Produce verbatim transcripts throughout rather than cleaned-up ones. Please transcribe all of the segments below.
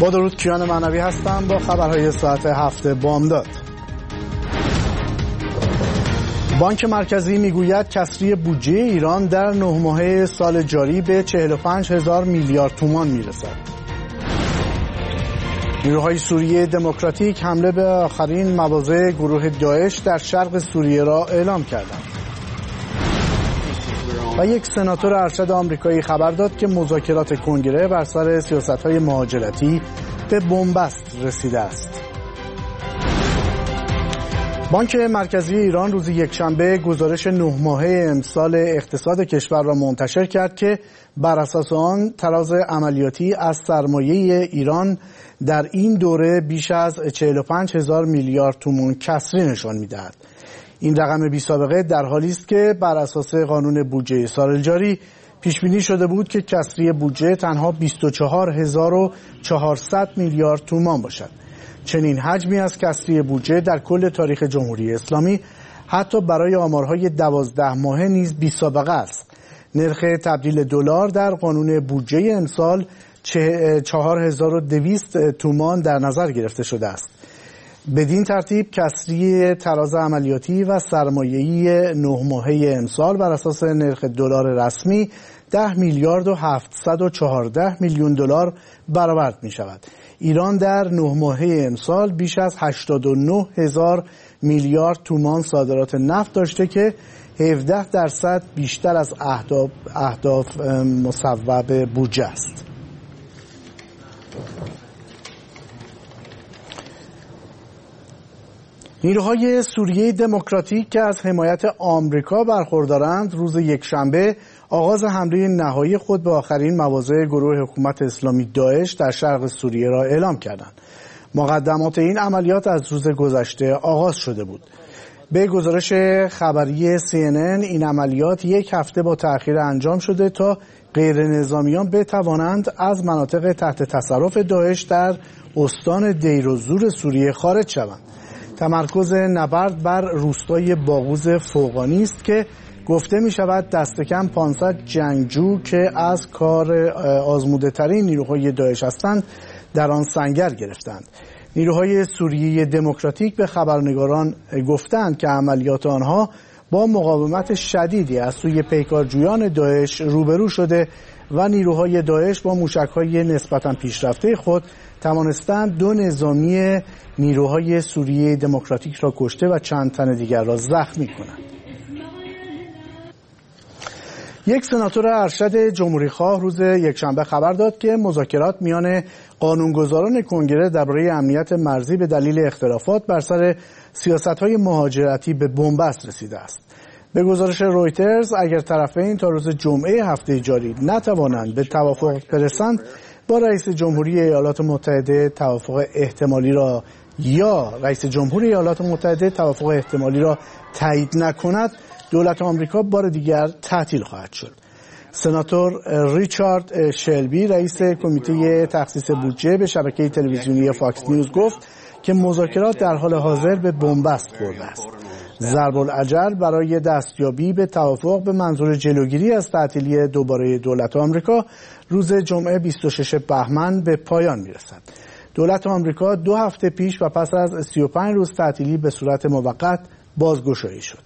با درود، کیان معنوی هستم با خبرهای ساعت هفت بامداد. بانک مرکزی میگوید کسری بودجه ایران در نه ماهه سال جاری به چهل و پنج هزار میلیارد تومان میرسد. نیروهای سوریه دموکراتیک حمله به آخرین مواضع گروه داعش در شرق سوریه را اعلام کردند. و یک سناتور ارشد آمریکایی خبر داد که مذاکرات کنگره بر سر سیاست‌های مهاجرتی به بنبست رسیده است. بانک مرکزی ایران روز یکشنبه گزارش نه ماهه امسال اقتصاد کشور را منتشر کرد که بر اساس آن تراز عملیاتی از سرمایه ایران در این دوره بیش از چهل و پنج هزار میلیارد تومان کسری نشان می‌دهد. این رقم بی سابقه در حالی است که بر اساس قانون بودجه سال جاری پیش بینی شده بود که کسری بودجه تنها بیست و چهار هزار و چهارصد میلیارد تومان باشد. چنین حجمی از کسری بودجه در کل تاریخ جمهوری اسلامی حتی برای آمارهای دوازده ماهه نیز بی سابقه است. نرخ تبدیل دلار در قانون بودجه امسال چهار هزار و دویست تومان در نظر گرفته شده است. بدین ترتیب کسری تراز عملیاتی و سرمایه‌ای نه ماهه امسال بر اساس نرخ دلار رسمی ده میلیارد و هفتصد و چهارده میلیون دلار برآورد می شود. ایران در نه ماهه امسال بیش از هشتاد و نه هزار میلیارد تومان صادرات نفت داشته که هفده درصد بیشتر از اهداف, اهداف مصوب بودجه است. نیروهای سوریه دموکراتیک که از حمایت آمریکا برخوردارند روز یکشنبه آغاز حمله نهایی خود به آخرین مواضع گروه حکومت اسلامی داعش در شرق سوریه را اعلام کردند. مقدمات این عملیات از روز گذشته آغاز شده بود. به گزارش خبری سی ان ان این عملیات یک هفته با تأخیر انجام شده تا غیر نظامیان بتوانند از مناطق تحت تصرف داعش در استان دیر و زور سوریه خارج شوند. تمرکز نبرد بر روستای باغوز فوقانی است که گفته می شود دست کم پانصد جنگجو که از کار آزموده ترین نیروهای داعش هستند در آن سنگر گرفتند. نیروهای سوریه دموکراتیک به خبرنگاران گفتند که عملیات آنها با مقاومت شدیدی از سوی پیکارجویان داعش روبرو شده و نیروهای داعش با موشک‌های نسبتاً پیشرفته خود توانستند دو نظامی نیروهای سوریه دموکراتیک را کشته و چند تن دیگر را زخمی کنند. یک سناتور ارشد جمهوری‌خواه روز یکشنبه خبر داد که مذاکرات میان قانونگذاران کنگره درباره امنیت مرزی به دلیل اختلافات بر سر سیاست‌های مهاجرتی به بنبست رسیده است. به گزارش رویترز اگر طرفین تا روز جمعه هفته جاری نتوانند به توافق برسند با رئیس جمهوری ایالات متحده توافق احتمالی را یا رئیس جمهوری ایالات متحده توافق احتمالی را تایید نکند دولت آمریکا بار دیگر تعطیل خواهد شد. سناتور ریچارد شلبی رئیس کمیته تخصیص بودجه به شبکه تلویزیونی فاکس نیوز گفت که مذاکرات در حال حاضر به بنبست خورده است. ضرب العجل برای دستیابی به توافق به منظور جلوگیری از تعطیلی دوباره دولت آمریکا روز جمعه بیست و شش بهمن به پایان میرسد. دولت آمریکا دو هفته پیش و پس از سی و پنج روز تعطیلی به صورت موقت بازگشایی شد.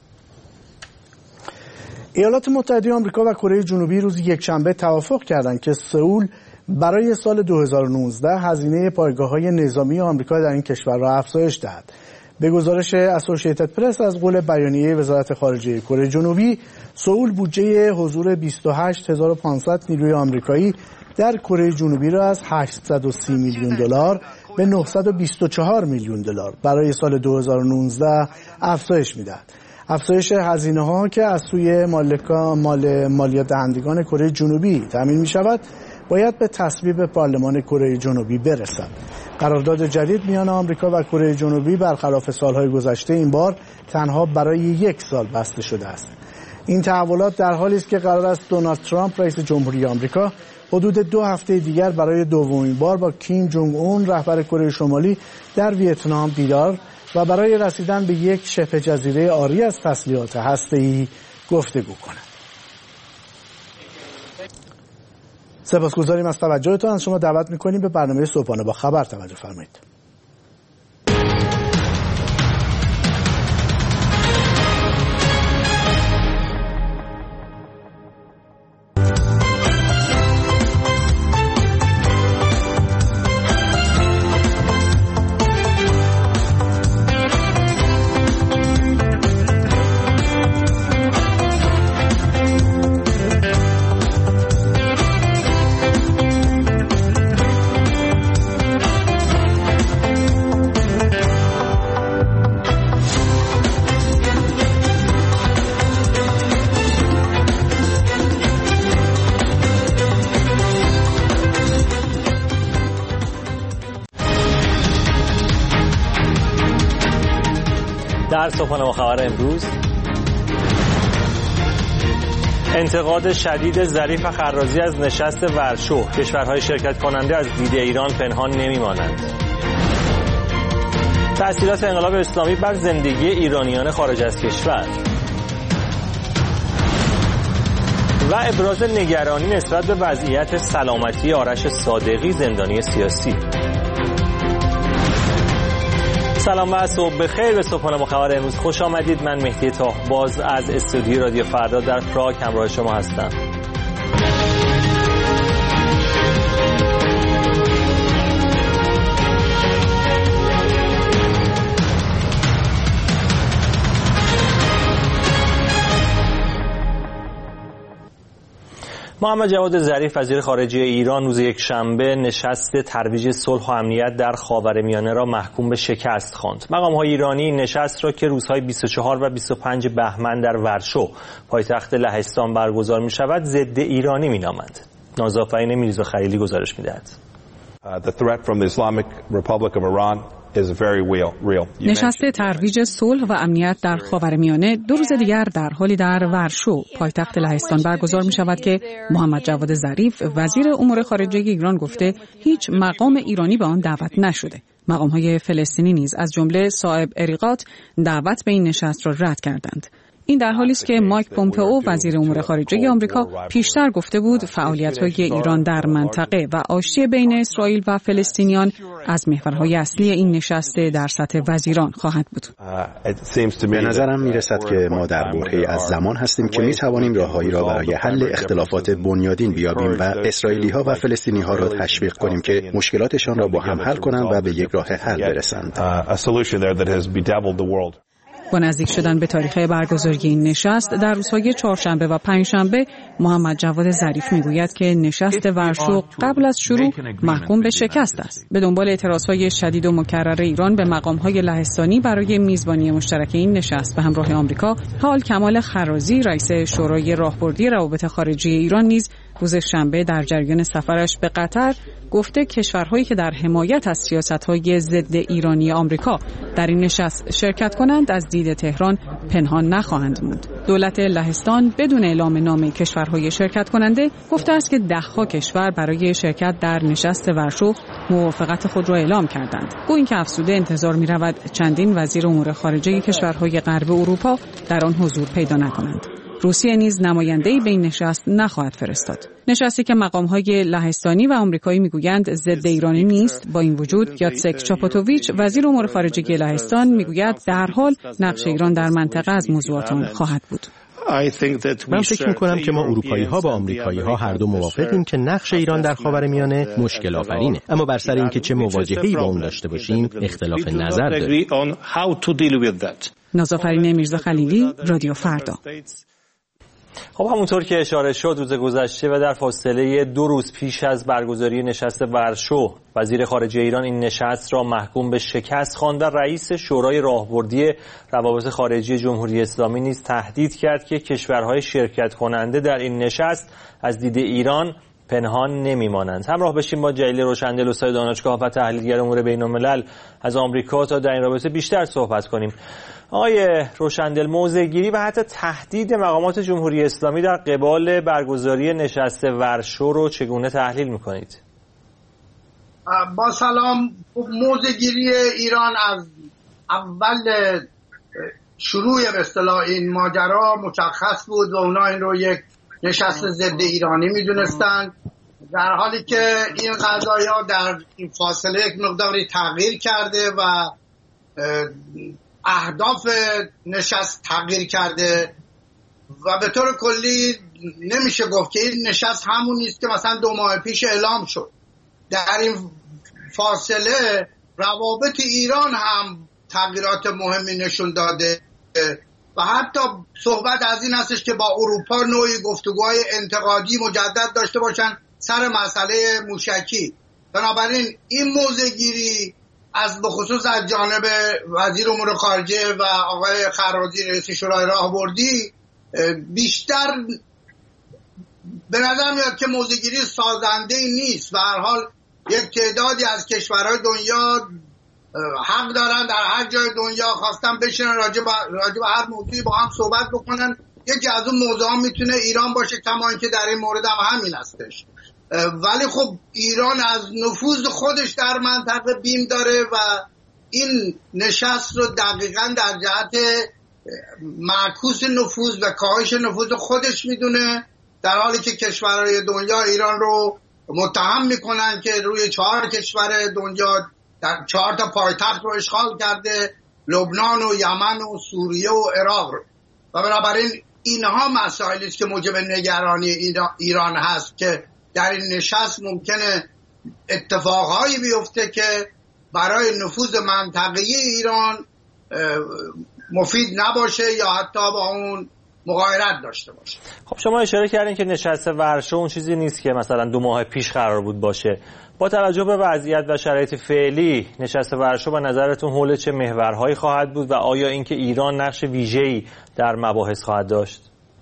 ایالات متحده آمریکا و کره جنوبی روز یکشنبه توافق کردند که سئول برای سال دو هزار و نوزده هزینه پایگاه‌های نظامی آمریکا در این کشور را افزایش دهد. به گزارش اسوسییتد پرس از قول بیانیه وزارت خارجه کره جنوبی، سئول بودجه حضور بیست و هشت هزار و پانصد نیروی آمریکایی در کره جنوبی را از هشتصد و سی میلیون دلار به نهصد و بیست و چهار میلیون دلار برای سال دو هزار و نوزده افزایش می‌دهد. افزایش هزینه‌ها که از سوی مالکا مال مالیات دهندگان کره جنوبی تامین می‌شود باید به تصویب پارلمان کره جنوبی برسد. قرارداد جدید میان آمریکا و کره جنوبی برخلاف سالهای گذشته این بار تنها برای یک سال بسته شده است. این تحولات در حالی است که قرار است دونالد ترامپ رئیس جمهوری آمریکا حدود دو هفته دیگر برای دومین بار با کیم جونگ اون رهبر کره شمالی در ویتنام دیدار و برای رسیدن به یک شبه جزیره عاری از تسلیحات هسته‌ای گفتگو کند. سپاسگزاریم از توجهتان. از شما دعوت می‌کنیم به برنامه صبحانه با خبر توجه فرمایید. در صبحانه با خبر امروز، انتقاد شدید ظریف خرازی از نشست ورشو، کشورهای شرکت کننده از دید ایران پنهان نمیمانند. تأثیرات انقلاب اسلامی بر زندگی ایرانیان خارج از کشور و ابراز نگرانی نسبت به وضعیت سلامتی آرش صادقی، زندانی سیاسی. سلام و صبح بخیر. به صبحانه با خبر امروز خوش آمدید. من مهدی طاهباز از استودیوی رادیو فردا در پراگ همراه شما هستم. محمد جواد ظریف وزیر خارجه ایران روز یکشنبه نشست ترویج صلح و امنیت در خاورمیانه را محکوم به شکست خواند. مقام‌های ایرانی نشست را که روزهای بیست و چهار و بیست و پنج بهمن در ورشو پایتخت لهستان برگزار می‌شود ضد ایرانی می‌نامند. نازآفرین میرزا خلیلی گزارش می‌دهد. The threat from the Islamic Republic of Iran is very real. real. نشست ترویج صلح و امنیت در خاورمیانه دو روز دیگر در حالی در ورشو پایتخت لهستان برگزار می شود که محمد جواد ظریف وزیر امور خارجه ایران گفته هیچ مقام ایرانی به آن دعوت نشده. مقام‌های فلسطینی نیز از جمله صاحب اریقات دعوت به این نشست را رد کردند. این در حالی است که مایک پومپئو وزیر امور خارجه آمریکا پیشتر گفته بود فعالیت‌های ایران در منطقه و آشتی بین اسرائیل و فلسطینیان از محورهای اصلی این نشست در سطح وزیران خواهد بود. به نظرم میرسد که ما در برهه‌ای از زمان هستیم که میتوانیم راههایی را برای حل اختلافات بنیادین بیابیم و اسرائیلی‌ها و فلسطینی‌ها را تشویق کنیم که مشکلاتشان را با هم حل کنند و به یک راه حل برسند. با نزدیک شدن به تاریخ برگزاری این نشست در روزهای چهارشنبه و پنجشنبه، محمد جواد ظریف میگوید که نشست ورشو قبل از شروع محکوم به شکست است. به دنبال اعتراضهای شدید و مکرر ایران به مقام‌های لهستانی برای میزبانی مشترک این نشست به همراه آمریکا، حال کمال خرازی رئیس شورای راهبردی روابط خارجی ایران نیز روز شنبه در جریان سفرش به قطر گفته کشورهایی که در حمایت از سیاست‌های ضد ایرانی آمریکا در این نشست شرکت کنند از دید تهران پنهان نخواهند موند. دولت لهستان بدون اعلام نام کشورهای شرکت کننده گفته است که ده‌ها کشور برای شرکت در نشست ورشو موافقت خود را اعلام کردند. گویا اینکه افزوده انتظار می‌رود چندین وزیر امور خارجه کشورهای غرب اروپا در آن حضور پیدا نکنند. روسیه نیز نماینده‌ای به این نشست نخواهد فرستاد. نشستی که مقام‌های لهستانی و آمریکایی میگویند ضد ایرانی نیست، با این وجود یاتسک چاپاتوویچ وزیر امور خارجه لهستان میگوید در حال نقش ایران در منطقه از موضوعات آن خواهد بود. من فکر می‌کنم که ما اروپایی‌ها با آمریکایی‌ها هر دو موافقیم که نقش ایران در خاورمیانه مشکل آفرینه، اما بر سر اینکه چه مواجهه‌ای با اون داشته باشیم اختلاف نظر داریم. نازآفرین میرزا خلیلی، رادیو فردا. خب همونطور که اشاره شد روز گذشته و در فاصله دو روز پیش از برگزاری نشست ورشو، وزیر خارجه ایران این نشست را محکوم به شکست خواند و رئیس شورای راهبردی روابط خارجی جمهوری اسلامی نیز تهدید کرد که کشورهای شرکت کننده در این نشست از دید ایران پنهان نمیمانند. همراه بشیم با جلیل روشندل استاد دانشگاه و تحلیلگر امور بین‌الملل از آمریکا تا در این رابطه بیشتر صحبت کنیم. آقای روشندل، موضع‌گیری و حتی تهدید مقامات جمهوری اسلامی در قبال برگزاری نشست ورشو رو چگونه تحلیل می‌کنید؟ با سلام. موضع‌گیری ایران از اول شروع به اصطلاح این ماجرا مشخص بود و اونا این رو یک نشست ضد ایرانی میدونستند در حالی که این قضایا در این فاصله یک مقداری تغییر کرده و اهداف نشست تغییر کرده و به طور کلی نمیشه گفت که این نشست همون نیست که مثلا دو ماه پیش اعلام شد. در این فاصله روابط ایران هم تغییرات مهمی نشون داده و حتی صحبت از این هستش که با اروپا نوعی گفتگوهای انتقادی مجدد داشته باشن سر مسئله موشکی. بنابراین این موضع‌گیری از بخصوص از جانب وزیر امور خارجه و آقای خرازی رئیس شورای راهبردی بیشتر به نظر میاد که موضع‌گیری سازنده‌ای نیست و هر حال یک تعدادی از کشورهای دنیا حق دارن در هر جای دنیا خواستن بشینن راجع به راجع به هر موضوعی با هم صحبت بکنن. یکی از اون موضوعا میتونه ایران باشه، کما اینکه در این مورد هم همین هستش. ولی خب ایران از نفوذ خودش در منطقه بیم داره و این نشست رو دقیقاً در جهت معکوس نفوذ و کاهش نفوذ خودش میدونه، در حالی که کشورهای دنیا ایران رو متهم میکنن که روی چهار کشور دنیا در چهار تا پایتخت رو اشغال کرده، لبنان و یمن و سوریه و عراق رو. و بنابراین اینها مسائلی است که موجب نگرانی ایران هست که در این نشست ممکنه اتفاقهایی بیفته که برای نفوذ منطقه‌ای ایران مفید نباشه یا حتی با اون مغایرت داشته باشه. خب شما اشاره کردین که نشست ورشو اون چیزی نیست که مثلا دو ماه پیش قرار بود باشه. با توجه به وضعیت و شرایط فعلی نشست ورشو به نظرتون حول چه محورهایی خواهد بود و آیا اینکه ایران نقش ویژه‌ای در مباحث خواهد داشت؟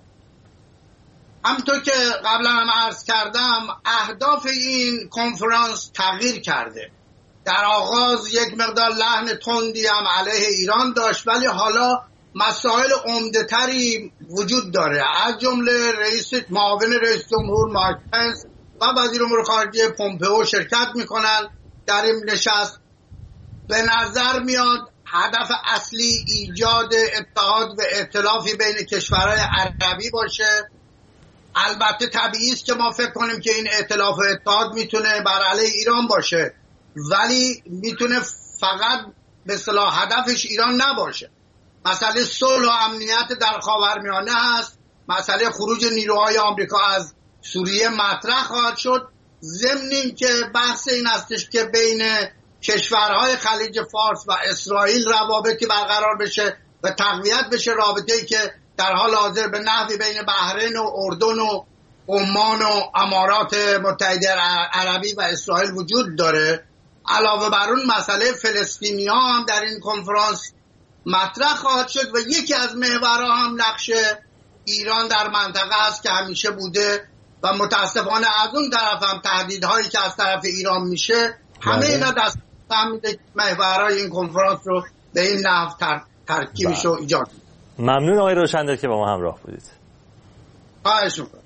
همونطور که قبلا هم عرض کردم اهداف این کنفرانس تغییر کرده. در آغاز یک مقدار لحن تندی هم علیه ایران داشت، ولی حالا مسائل عمده‌تری وجود داره. از جمله رئیس معاون رئیس جمهور مایک پنس و وزیر امور خارجه پومپئو شرکت میکنن در این نشست. به نظر میاد هدف اصلی ایجاد اتحاد و ائتلافی بین کشورهای عربی باشه. البته طبیعی است که ما فکر کنیم که این ائتلاف و اتحاد میتونه بر علیه ایران باشه، ولی میتونه فقط به اصطلاح هدفش ایران نباشه. مسئله صلح و امنیت در خاورمیانه هست، مسئله خروج نیروهای آمریکا از سوریه مطرح خواهد شد، ضمن اینکه بحث این هستش که بین کشورهای خلیج فارس و اسرائیل روابطی برقرار بشه و تقویت بشه، رابطه‌ای که در حال حاضر به نحوی بین بحرین و اردن و عمان و امارات متحده عربی و اسرائیل وجود داره. علاوه بر اون مسئله فلسطینی‌ها هم در این کنفرانس مطرح خواهد شد و یکی از محورها هم نقش ایران در منطقه است که همیشه بوده و متاسفانه از اون طرف هم تهدیدهایی که از طرف ایران میشه همه اینا دست میده محورهای این کنفرانس رو به این نحو تر... ترکیبش رو ایجاد. ممنون آقای روشندل که با ما همراه بودید. خواهش می‌کنم.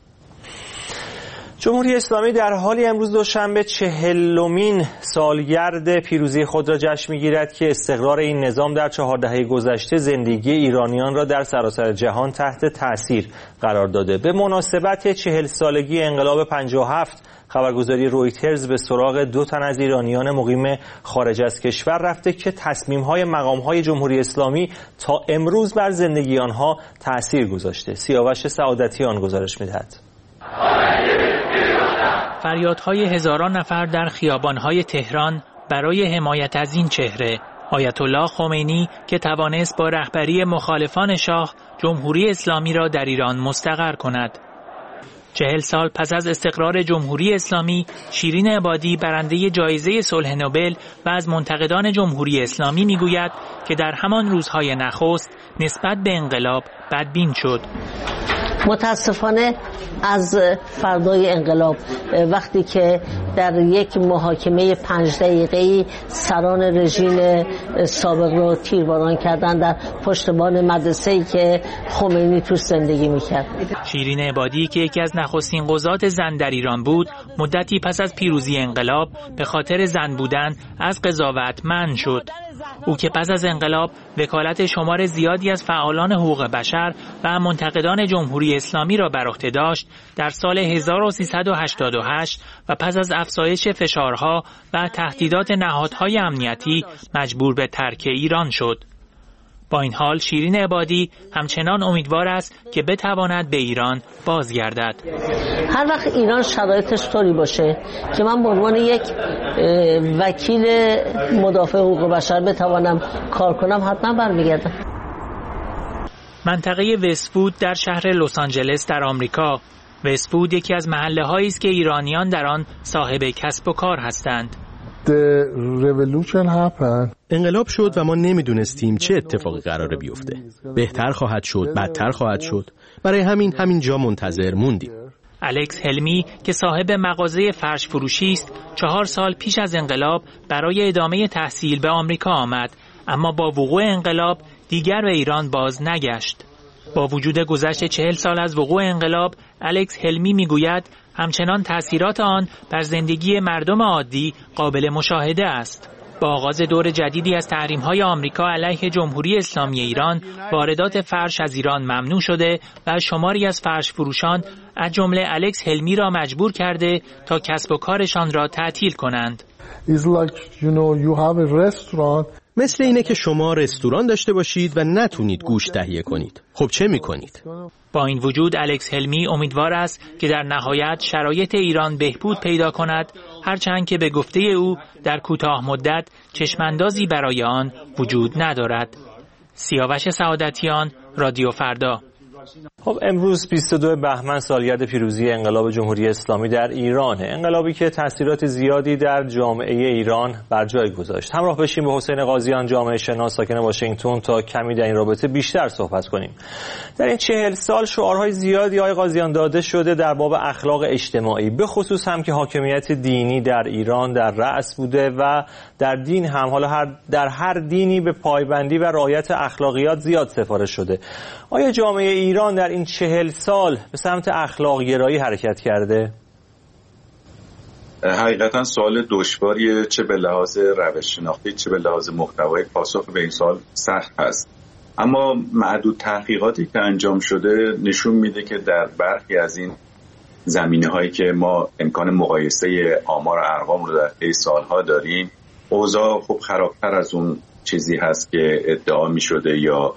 جمهوری اسلامی در حالی امروز دوشنبه چهلمین سالگرد پیروزی خود را جشن می‌گیرد که استقرار این نظام در چهار دهه گذشته زندگی ایرانیان را در سراسر جهان تحت تأثیر قرار داده. به مناسبت چهل سالگی انقلاب پنجاه و هفت خبرگزاری رویترز به سراغ دو تن از ایرانیان مقیم خارج از کشور رفته که تصمیم‌های مقام‌های جمهوری اسلامی تا امروز بر زندگی آنها تأثیر گذاشته. سیاوش سعادتیان گزارش می‌دهد. فریادهای هزاران نفر در خیابان‌های تهران برای حمایت از این چهره آیت الله خمینی که توانست با رهبری مخالفان شاه جمهوری اسلامی را در ایران مستقر کند. چهل سال پس از استقرار جمهوری اسلامی، شیرین عبادی برنده جایزه صلح نوبل و از منتقدان جمهوری اسلامی میگوید که در همان روزهای نخست نسبت به انقلاب بدبین شد. متاسفانه از فردای انقلاب وقتی که در یک محاکمه پنج دقیقه‌ای سران رژیم سابق رو تیرباران کردن در پشتبان مدرسه‌ای که خمینی توش زندگی میکرد. شیرین عبادی که یکی از نخستین قضات زن در ایران بود، مدتی پس از پیروزی انقلاب به خاطر زن بودن از قضاوت منع شد. او که پس از انقلاب وکالت شمار زیادی از فعالان حقوق بشر و منتقدان جمهوری اسلامی را بر عهده داشت، در سال هزار و سیصد و هشتاد و هشت و پس از افزایش فشارها و تهدیدات نهادهای امنیتی مجبور به ترک ایران شد. با این حال شیرین عبادی همچنان امیدوار است که بتواند به ایران بازگردد. هر وقت ایران شرایطش طوری باشه که من به عنوان یک وکیل مدافع حقوق بشر بتوانم کار کنم، حتما برمیگردم. منطقه وست‌وود در شهر لس آنجلس در آمریکا. وست‌وود یکی از محله‌هایی است که ایرانیان در آن صاحب کسب و کار هستند. انقلاب شد و ما نمیدونستیم چه اتفاقی قراره بیفته. بهتر خواهد شد، بدتر خواهد شد. برای همین همینجا منتظر موندیم. الکس هلمی که صاحب مغازه فرش فروشی است، چهار سال پیش از انقلاب برای ادامه تحصیل به آمریکا آمد، اما با وقوع انقلاب دیگر به ایران باز نگشت. با وجود گذشت چهل سال از وقوع انقلاب، الکس هلمی میگوید همچنان تأثیرات آن بر زندگی مردم عادی قابل مشاهده است. با آغاز دور جدیدی از تحریم‌های آمریکا علیه جمهوری اسلامی ایران، واردات فرش از ایران ممنوع شده و شماری از فرش فروشان از جمله الکس هلمی را مجبور کرده تا کسب و کارشان را تعطیل کنند. مثل اینه که شما رستوران داشته باشید و نتونید گوشت تهیه کنید. خب چه میکنید؟ با این وجود الکس هلمی امیدوار است که در نهایت شرایط ایران بهبود پیدا کند، هرچند که به گفته او در کوتاه مدت چشماندازی برای آن وجود ندارد. سیاوش سعادتیان، رادیو فردا. خب امروز بیست و دو بهمن سالگرد پیروزی انقلاب جمهوری اسلامی در ایرانه. انقلابی که تاثیرات زیادی در جامعه ایران بر جای گذاشت. همراه بشیم با حسین قاضیان، جامعه شناس ساکن واشنگتن، تا کمی در این رابطه بیشتر صحبت کنیم. در این چهل سال شعارهای زیادی آقای قاضیان داده شده در باب اخلاق اجتماعی، به خصوص هم که حاکمیت دینی در ایران در رأس بوده و در دین هم حالا هر در هر دینی به پایبندی و رعایت اخلاقیات زیاد سفارش شده. آیا جامعه ایران در این چهل سال به سمت اخلاق گرایی حرکت کرده؟ حقیقتا سوال دشواریه، چه به لحاظ روش شناختی چه به لحاظ محتوایی. پاسخ به این سوال سخت است، اما معدود تحقیقاتی که انجام شده نشون میده که در برخی از این زمینه‌هایی که ما امکان مقایسه آمار و ارقام رو در طی سالها داریم، اوضاع خب خرابتر از اون چیزی هست که ادعا میشده یا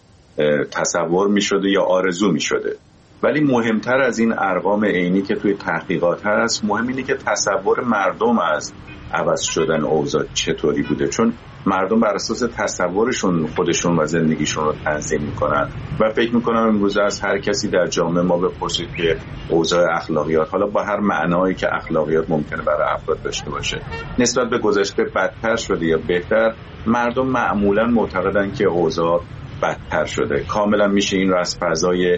تصور می شده یا آرزو می شده. ولی مهمتر از این ارقام عینی که توی تحقیقات هست، مهم اینه که تصور مردم از عوض شدن اوضاع چطوری بوده، چون مردم بر اساس تصورشون خودشون و زندگیشون رو تنظیم میکنن و فکر میکنم امروز از هر کسی در جامعه ما بپرسید که اوضاع اخلاقیات، حالا با هر معنایی که اخلاقیات ممکنه برای افراد داشته باشه، نسبت به گذشته بدتر شده یا بهتر، مردم معمولا معتقدن که اوضاع بدتر شده. کاملا میشه این رو از فضای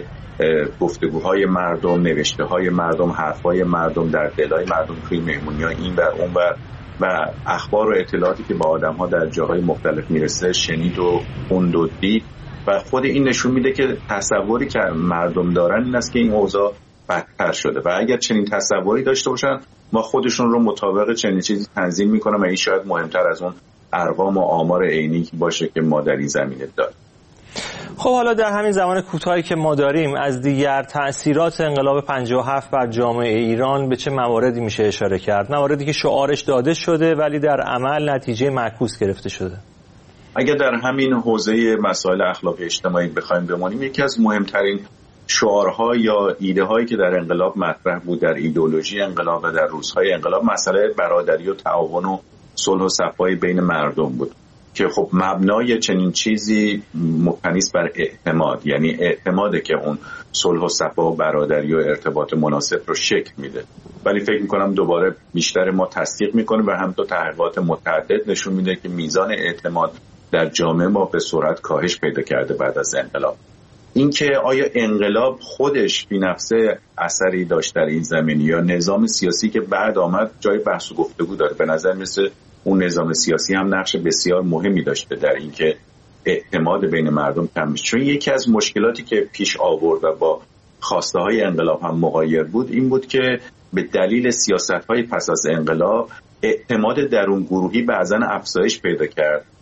گفتگوهای مردم، نوشته‌های مردم، حرفای مردم، در دلای مردم توی مهمونی‌ها این بر اون بر و اخبار و اطلاعاتی که با آدم‌ها در جاهای مختلف میرسه شنید و خوند و دید و خود این نشون میده که تصوری که مردم دارن این است که این اوضاع بدتر شده و اگر چنین تصوری داشته باشن ما خودشون رو مطابق چنین چیزی تنظیم میکنیم و این شاید مهمتر از اون ارقام و آمار عینی باشه که ما در این زمینه داریم. خب حالا در همین زمان کوتاهی که ما داریم از دیگر تأثیرات انقلاب پنجاه و هفت بر جامعه ایران به چه مواردی میشه اشاره کرد؟ مواردی که شعارش داده شده ولی در عمل نتیجه معکوس گرفته شده. اگر در همین حوزه مسائل اخلاقی اجتماعی بخوایم بمانیم، یکی از مهمترین شعارها یا ایده هایی که در انقلاب مطرح بود، در ایدئولوژی انقلاب و در روزهای انقلاب، مسئله برادری و تعاون و صلح و صفای بین مردم بود که خب مبنای چنین چیزی مبتنی است بر اعتماد، یعنی اعتماده که اون صلح و صفا و برادری و ارتباط مناسب رو شکل میده. ولی فکر میکنم دوباره بیشتر ما تصدیق میکنیم و همینطور تحقیقات متعدد نشون میده که میزان اعتماد در جامعه ما به سرعت کاهش پیدا کرده بعد از انقلاب. اینکه آیا انقلاب خودش بی نفسه اثری داشت در این زمینه یا نظام سیاسی که بعد آمد جای بحث و گفتگو داره. به نظر میرسه اون نظام سیاسی هم نقش بسیار مهمی داشته در اینکه اعتماد بین مردم کم بشه، چون یکی از مشکلاتی که پیش آورد و با خواسته های انقلاب هم مغایر بود این بود که به دلیل سیاست های پس از انقلاب اعتماد درون گروهی بعضا افزایش پیدا کرد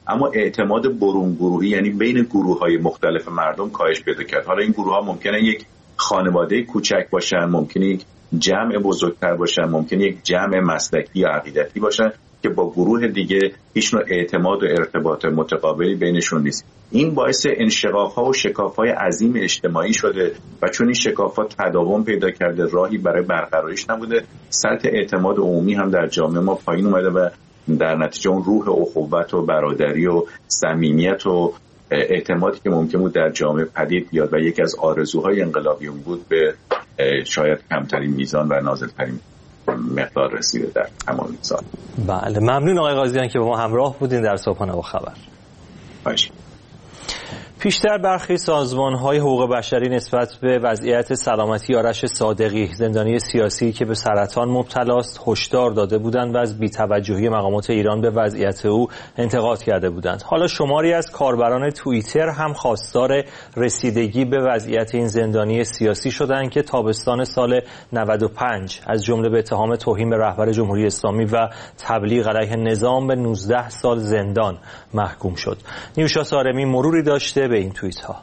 اما اعتماد برون گروهی یعنی بین گروه‌های مختلف مردم کاهش پیدا کرد. حالا این گروه‌ها ممکنه یک خانواده کوچک باشن، ممکنه یک جمع بزرگتر باشن، ممکنه یک جمع مسلکی یا عقیدتی باشن که با گروه دیگه هیچ نوع اعتماد و ارتباط متقابلی بینشون نیست. این باعث انشقاق‌ها و شکاف‌های عظیم اجتماعی شده و چون این شکاف‌ها تداوم پیدا کرده، راهی برای برقراریش نبوده، سطح اعتماد عمومی هم در جامعه ما پایین اومده و در نتیجه اون روح اخوت و برادری و صمیمیت و اعتمادی که ممکن بود در جامعه پدید بیاد و یکی از آرزوهای انقلابیون بود به شاید کمترین میزان و نازلترین مقدار رسیده در تمام سال. بله، ممنون آقای قاضیان که با ما همراه بودین در صبحانه با خبر. باشه. پیشتر برخی سازمان‌های حقوق بشری نسبت به وضعیت سلامتی آرش صادقی، زندانی سیاسی که به سرطان مبتلاست، هشدار داده بودند و از بی‌توجهی مقامات ایران به وضعیت او انتقاد کرده بودند. حالا شماری از کاربران توییتر هم خواستار رسیدگی به وضعیت این زندانی سیاسی شدند که تابستان سال نود و پنج از جمله به اتهام توهین به رهبر جمهوری اسلامی و تبلیغ علیه نظام به نوزده سال زندان محکوم شد. نیوشا سارمی مروری داشته به این توییت ها.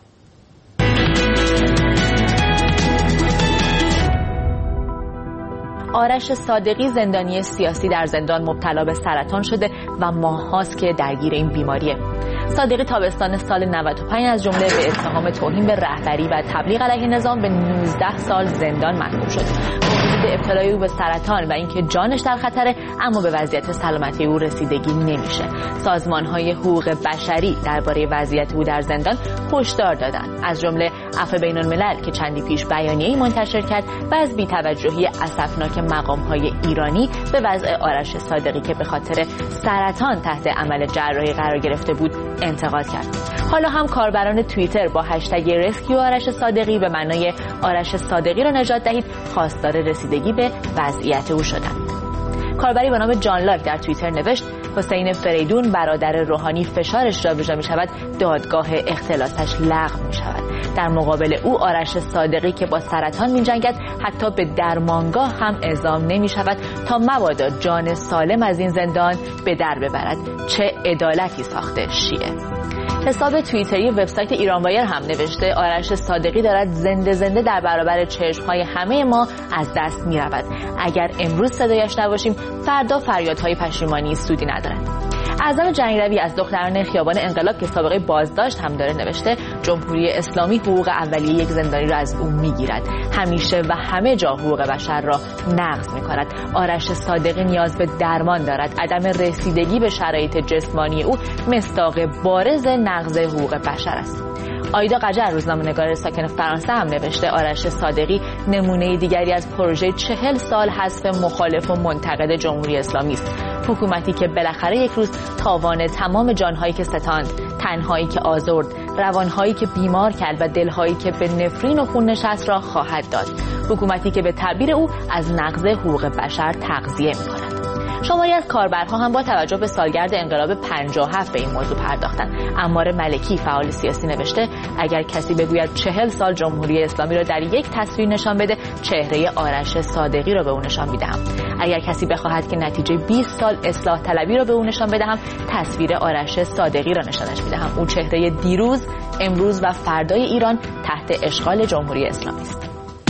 آرش صادقی زندانی سیاسی در زندان مبتلا به سرطان شده و ماه‌هاست که درگیر این بیماریه. صادقی تابستان سال نود و پنج از جمله به اتهام توهین به رهبری و تبلیغ علیه نظام به نوزده سال زندان محکوم شد. به ابتلای او به سرطان و اینکه جانش در خطره، اما به وضعیت سلامتی او رسیدگی نمیشه. سازمان‌های حقوق بشری درباره وضعیت او در زندان هشدار دادند، از جمله عفو بین‌الملل که چندی پیش بیانیه‌ای منتشر کرد و از بی‌توجهی اسفناک مقام‌های ایرانی به وضع آرش صادقی که به خاطر سرطان تحت عمل جراحی قرار گرفته بود انتقاد کرد. حالا هم کاربران توییتر با هشتگ رسکیو آرش صادقی به معنای آرش صادقی را نجات دهید خواستار رسیدگی به وضعیت او شدند. کاربری به نام جان لاک در توییتر نوشت: حسین فریدون برادر روحانی فشارش جابجا می شود، دادگاه اختلاسش لغو می شود. در مقابل او آرش صادقی که با سرطان می جنگد حتی به درمانگاه هم اعزام نمی شود تا مبادا جان سالم از این زندان به در ببرد. چه عدالتی ساخته شیعه. حساب توییتری وبسایت ایران وایر هم نوشته آرش صادقی دارد زنده زنده در برابر چشم‌های همه ما از دست می‌رود. اگر امروز صدایش نباشیم، فردا فریادهای پشیمانی سودی ندارد. اعظم جنگ‌روی از دختران خیابان انقلاب که سابقه بازداشت هم داره نوشته جمهوری اسلامی حقوق اولیه یک زندانی را از او می‌گیرد. همیشه و همه جا حقوق بشر را نقض می‌کند. آرش صادقی نیاز به درمان دارد. عدم رسیدگی به شرایط جسمانی او مصداق بارز نقض حقوق بشر است. آیدا قجر روزنامه‌نگار ساکن فرانسه هم نوشته آرش صادقی نمونه دیگری از پروژه چهل سال حذف مخالف و منتقد جمهوری اسلامی است. حکومتی که بالاخره یک روز تاوان تمام جانهایی که ستاند، تنهایی که آزرد، روانهایی که بیمار کرد و دلهایی که به نفرین و خون نشست را خواهد داد. حکومتی که به تعبیر او از نقض حقوق بشر تغذیه می‌کند. شماری از کاربرها هم با توجه به سالگرد انقلاب پنجاه و هفت به این موضوع پرداختند. عمار ملکی فعال سیاسی نوشته اگر کسی بگوید چهل سال جمهوری اسلامی را در یک تصویر نشان بده، چهره آرش صادقی را به او نشان میدهم. اگر کسی بخواهد که نتیجه بیست سال اصلاح طلبی را به او نشان بدهم، تصویر آرش صادقی را نشانش میدهم. او چهره دیروز، امروز و فردای ایران تحت اشغال جمهوری اسلامی است.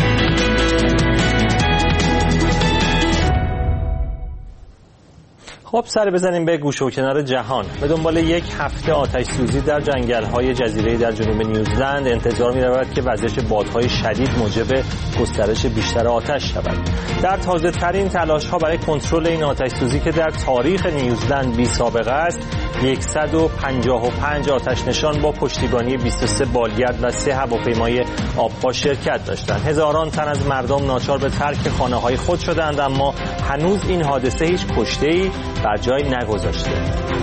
خب سر بزنیم به گوشه و کنار جهان. به دنبال یک هفته آتش سوزی در جنگل‌های جزیره در جنوب نیوزلند انتظار می‌رود که وزش بادهای شدید موجب گسترش بیشتر آتش شود. در تازه ترین تلاش‌ها برای کنترل این آتش سوزی که در تاریخ نیوزلند بی سابقه است، صد و پنجاه و پنج آتش نشان با پشتیبانی بیست و سه بالگرد و سه هواپیمای آبپا شرکت داشتند. هزاران تن از مردم ناچار به ترک خانه‌های خود شدند، اما هنوز این حادثه هیچ کشته‌ای بر جای نگذاشته.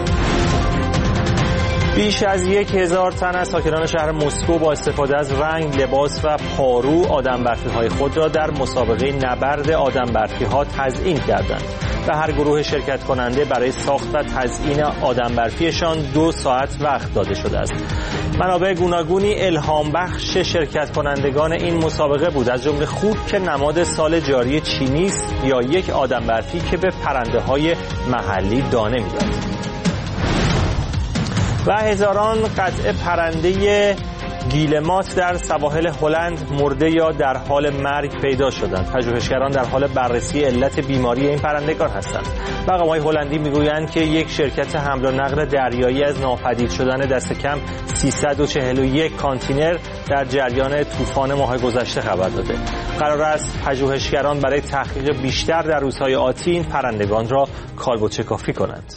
بیش از یک هزار تن از ساکنان شهر مسکو با استفاده از رنگ، لباس و پارو آدمبرفی‌های خود را در مسابقه نبرد آدمبرفی‌ها تزیین کردند. به هر گروه شرکت کننده برای ساخت و تزیین آدمبرفیشان دو ساعت وقت داده شده است. منابع گوناگونی الهام بخش شرکت کنندگان این مسابقه بود، از جمله خوک که نماد سال جاری چینی است یا یک آدمبرفی که به پرنده‌های محلی دانه می‌داد. و هزاران قطعه پرنده گیلمات در سواحل هلند مرده یا در حال مرگ پیدا شدند. پژوهشگران در حال بررسی علت بیماری این پرندگان هستند. مقام‌های هلندی میگویند که یک شرکت حمل و نقل دریایی از ناپدید شدن دست کم سیصد و چهل و یک کانتینر در جریان طوفان ماه گذشته خبر داده. قرار است پژوهشگران برای تحقیق بیشتر در روزهای آتی این پرندگان را کالبدشکافی کنند.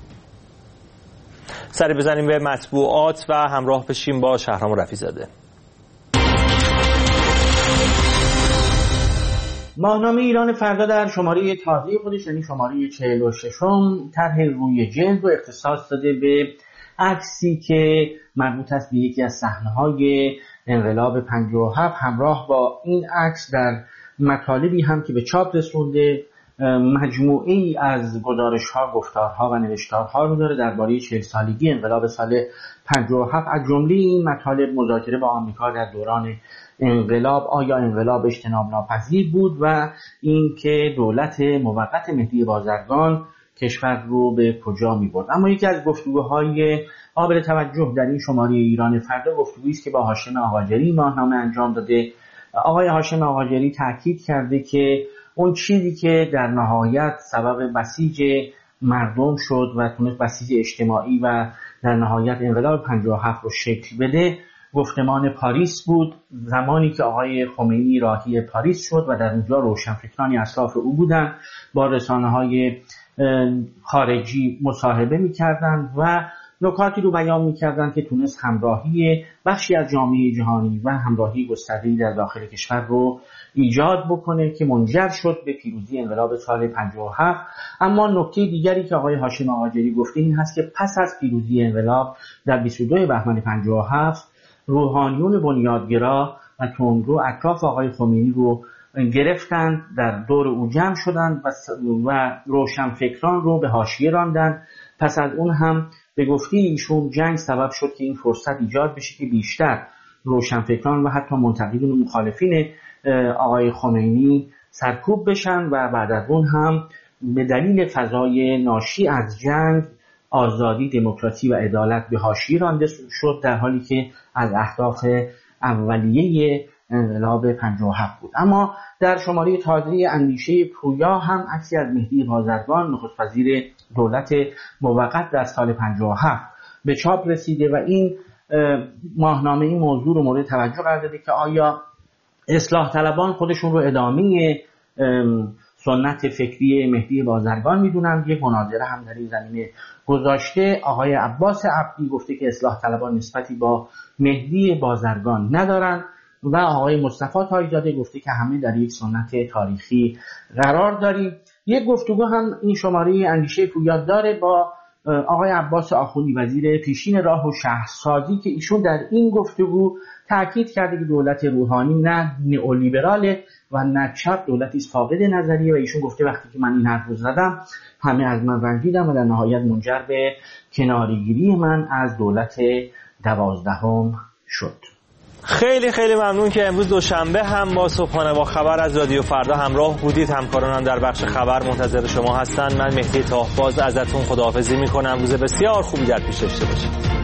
سری بزنیم به مطبوعات و همراه بشیم با شهرام رفیع‌زاده. ماهنامه ایران فردا در شماره تازه خودش، یعنی شماره چهل و ششم، طرح روی جلد رو اختصاص داده به عکسی که مربوط است به یکی از صحنه‌های انقلاب پنجاه و هفت. همراه با این عکس در مطالبی هم که به چاپ رسونده مجموعه ای از گزارش‌ها، گفتارها و نوشتارها رو داره درباره چهل سالگی انقلاب سال پنجاه و هفت. از جمله این مطالب مذاکره با آمریکا در دوران انقلاب، آیا انقلاب اجتناب ناپذیر بود و اینکه دولت موقت مهدی بازرگان کشور رو به کجا می‌برد. اما یکی از گفتگوهای قابل توجه در این شماره ایران فردا گفتگویی است که با هاشم آقاجری ماهنامه انجام داده. آقای هاشم آقاجری تاکید کرده که اون چیزی که در نهایت سبب بسیج مردم شد و تونست بسیج اجتماعی و در نهایت انقلاب پنجاه و هفت رو شکل بده، گفتمان پاریس بود. زمانی که آقای خمینی راهی پاریس شد و در اونجا روشنفکرانی اطراف او بودن، با رسانه‌های خارجی مصاحبه می‌کردند و نکاتی رو بیان می‌کردند که تونست همراهی بخشی از جامعه جهانی و همراهی گسترده‌ای در داخل کشور رو ایجاد بکنه که منجر شد به پیروزی انقلاب سال پنجاه و هفت. اما نکته دیگری که آقای هاشم آقاجری گفته این هست که پس از پیروزی انقلاب در بیست و دو بهمن پنجاه و هفت روحانیون بنیادگرا و تندرو اطراف آقای خمینی رو گرفتند، در دور او جمع شدند و روشنفکران رو به حاشیه راندند. پس از اون هم به گفته ایشون جنگ سبب شد که این فرصت ایجاد بشه که بیشتر روشنفکران و حتی منتقدین و مخالفین آقای خمینی سرکوب بشن و بعد از اون هم به دلیل فضای ناشی از جنگ آزادی، دموکراسی و عدالت به حاشیه رانده شد، در حالی که از اهداف اولیه انقلاب پنجاه و هفت بود. اما در شماره تازه اندیشه پویا هم عکسی از مهدی بازرگان، نخست وزیر دولت موقت در سال پنجاه و هفت به چاپ رسیده و این ماهنامه این موضوع رو مورد توجه قرار داده که آیا اصلاح طلبان خودشون رو ادامه سنت فکری مهدی بازرگان میدونن. یک مناظره هم در این زمینه گذاشته. آقای عباس عبدی گفته که اصلاح طلبان نسبتی با مهدی بازرگان ندارن و آقای مصطفی تاج‌زاده گفته که همه در یک سنت تاریخی قرار داریم. یک گفتگو هم این شماره اندیشه پویا داره با آقای عباس آخوندی، وزیر پیشین راه و شهرسازی، که ایشون در این گفتگو تاکید کرده که دولت روحانی نه نئولیبراله و نه چپ، دولتی است فاقد نظریه و ایشون گفته وقتی که من این حرف رو زدم همه از من رنجیدن و در نهایت منجر به کناره‌گیری من از دولت دوازدهم شد. خیلی خیلی ممنون که امروز دوشنبه هم با صبحانه با خبر از رادیو فردا همراه بودید. همکارانم در بخش خبر منتظر شما هستن. من مهدی تاهباز ازتون خداحافظی میکنم. روز بسیار خوبی در پیش داشته باشید.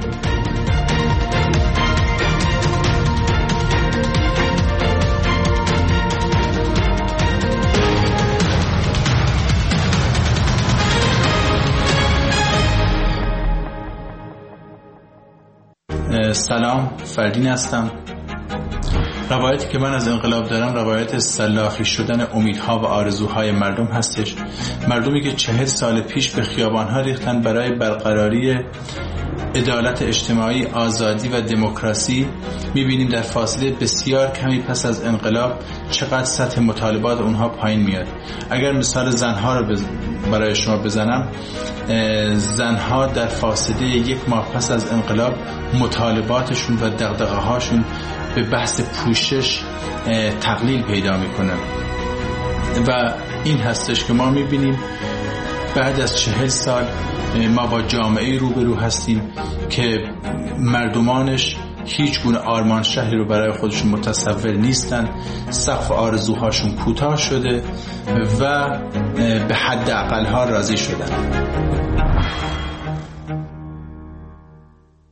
سلام، فردین هستم. روایتی که من از انقلاب دارم روایت سلاخی شدن امیدها و آرزوهای مردم هستش. مردمی که چهل سال پیش به خیابانها ریختن برای برقراری عدالت اجتماعی، آزادی و دموکراسی. میبینیم در فاصله بسیار کمی پس از انقلاب چقدر سطح مطالبات اونها پایین میاد. اگر مثال زنها رو برای شما بزنم، زنها در فاصله یک ماه پس از انقلاب مطالباتشون و دغدغه هاشون به بحث پوشش تقلیل پیدا میکنن و این هستش که ما میبینیم بعد از چهل سال ما با جامعه روبرو هستیم که مردمانش هیچ گونه آرمان شهری رو برای خودشون متصور نیستن، سقف آرزوهاشون کوتاه شده و به حد اقلها راضی شدن.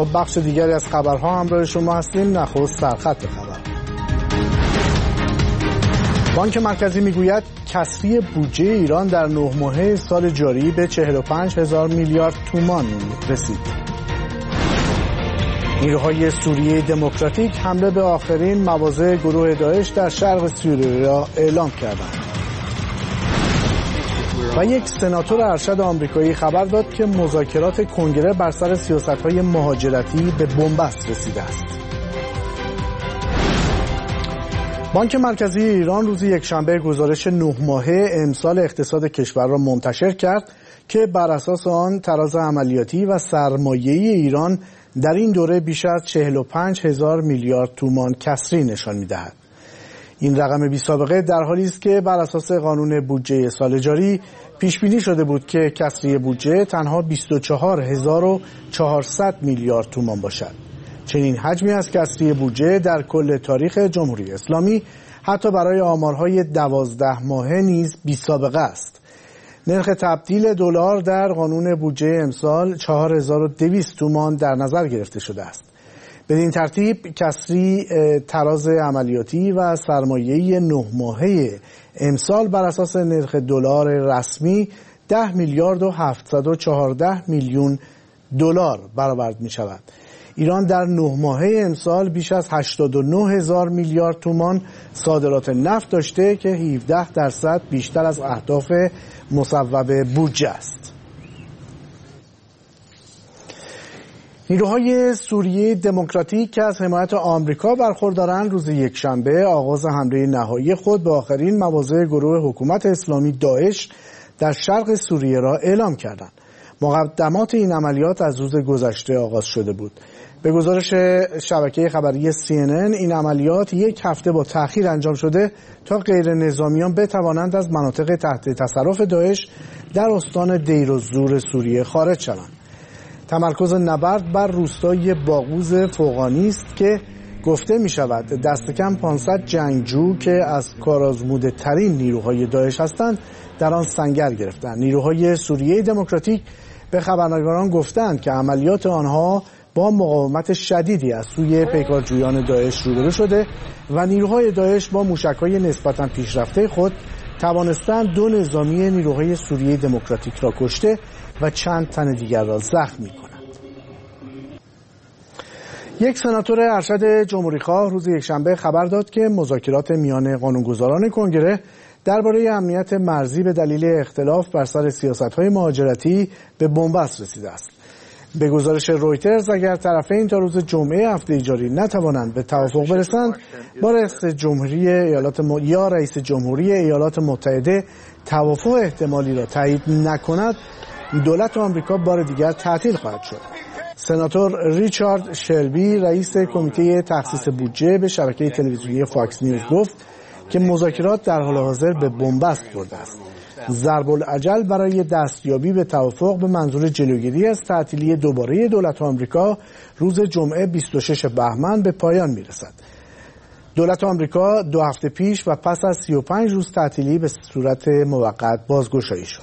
بخش دیگری از خبرها همراه شما هستیم. نخست سرخط خبر. بانک مرکزی میگوید کسری بودجه ایران در نه ماهه سال جاری به چهل و پنج هزار میلیارد تومان رسید. نیروهای سوریه دموکراتیک حمله به آخرین مواضع گروه داعش در شرق سوریه را اعلام کردند. و یک سناتور ارشد آمریکایی خبر داد که مذاکرات کنگره بر سر سیاست‌های مهاجرتی به بنبست رسیده است. بانک مرکزی ایران روز یکشنبه گزارش نه ماهه امسال اقتصاد کشور را منتشر کرد که بر اساس آن تراز عملیاتی و سرمایه‌ای ایران در این دوره بیش از چهل و پنج هزار میلیارد تومان کسری نشان می‌دهد. این رقم بی‌سابقه در حالی است که بر اساس قانون بودجه سال جاری پیش بینی شده بود که کسری بودجه تنها بیست و چهار هزار و چهارصد میلیارد تومان باشد. چنین حجمی از کسری بودجه در کل تاریخ جمهوری اسلامی حتی برای آمارهای دوازده ماهه نیز بی‌سابقه است. نرخ تبدیل دلار در قانون بودجه امسال چهار هزار و دویست تومان در نظر گرفته شده است. بدین ترتیب کسری تراز عملیاتی و سرمایه‌ای نه ماهه امسال بر اساس نرخ دلار رسمی ده میلیارد و هفتصد و چهارده میلیون دلار برآورد می شود. ایران در نه ماهه امسال بیش از هشتاد و نه هزار میلیارد تومان صادرات نفت داشته که هفده درصد بیشتر از اهداف مصوب بودجه است. نیروهای سوریه دموکراتیک که از حمایت آمریکا برخوردارند روز یکشنبه آغاز حمله نهایی خود به آخرین مواضع گروه حکومت اسلامی داعش در شرق سوریه را اعلام کردند. مقدمات این عملیات از روز گذشته آغاز شده بود. به گزارش شبکه خبری سی ان ان این عملیات یک هفته با تأخیر انجام شده تا غیر نظامیان بتوانند از مناطق تحت تصرف داعش در استان دیر الزور سوریه خارج شوند. تمرکز نبرد بر روستای باغوز فوقانی است که گفته می شود دست کم پانصد جنگجو که از کارآزموده ترین نیروهای داعش هستند در آن سنگر گرفتند. نیروهای سوریه دموکراتیک به خبرنگاران گفتند که عملیات آنها با مقاومت شدیدی از سوی پیکارجویان داعش روبرو شده و نیروهای داعش با موشک‌های نسبتاً پیشرفته خود توانستند دو نظامی نیروهای سوریه دموکراتیک را کشته و چند تن دیگر را زخمی کنند. یک سناتور ارشد جمهوری‌خواه روز یکشنبه خبر داد که مذاکرات میان قانونگذاران کنگره درباره امنیت مرزی به دلیل اختلاف بر سر سیاست‌های مهاجرتی به بنبست رسیده است. به گزارش رویترز اگر طرفین تا روز جمعه هفته جاری نتوانند به توافق برسند با رئیس جمهوری ایالات م... یا رئیس جمهوری ایالات متحده توافق احتمالی را تایید نکند دولت آمریکا بار دیگر تعطیل خواهد شد. سناتور ریچارد شلبی رئیس کمیته تخصیص بودجه به شبکه تلویزیونی فاکس نیوز گفت که مذاکرات در حال حاضر به بنبست برده است. ضرب العجل برای دستیابی به توافق به منظور جلوگیری از تعطیلی دوباره دولت آمریکا روز جمعه بیست و شش بهمن به پایان میرسد. دولت آمریکا دو هفته پیش و پس از سی و پنج روز تعطیلی به صورت موقت بازگشایی شد.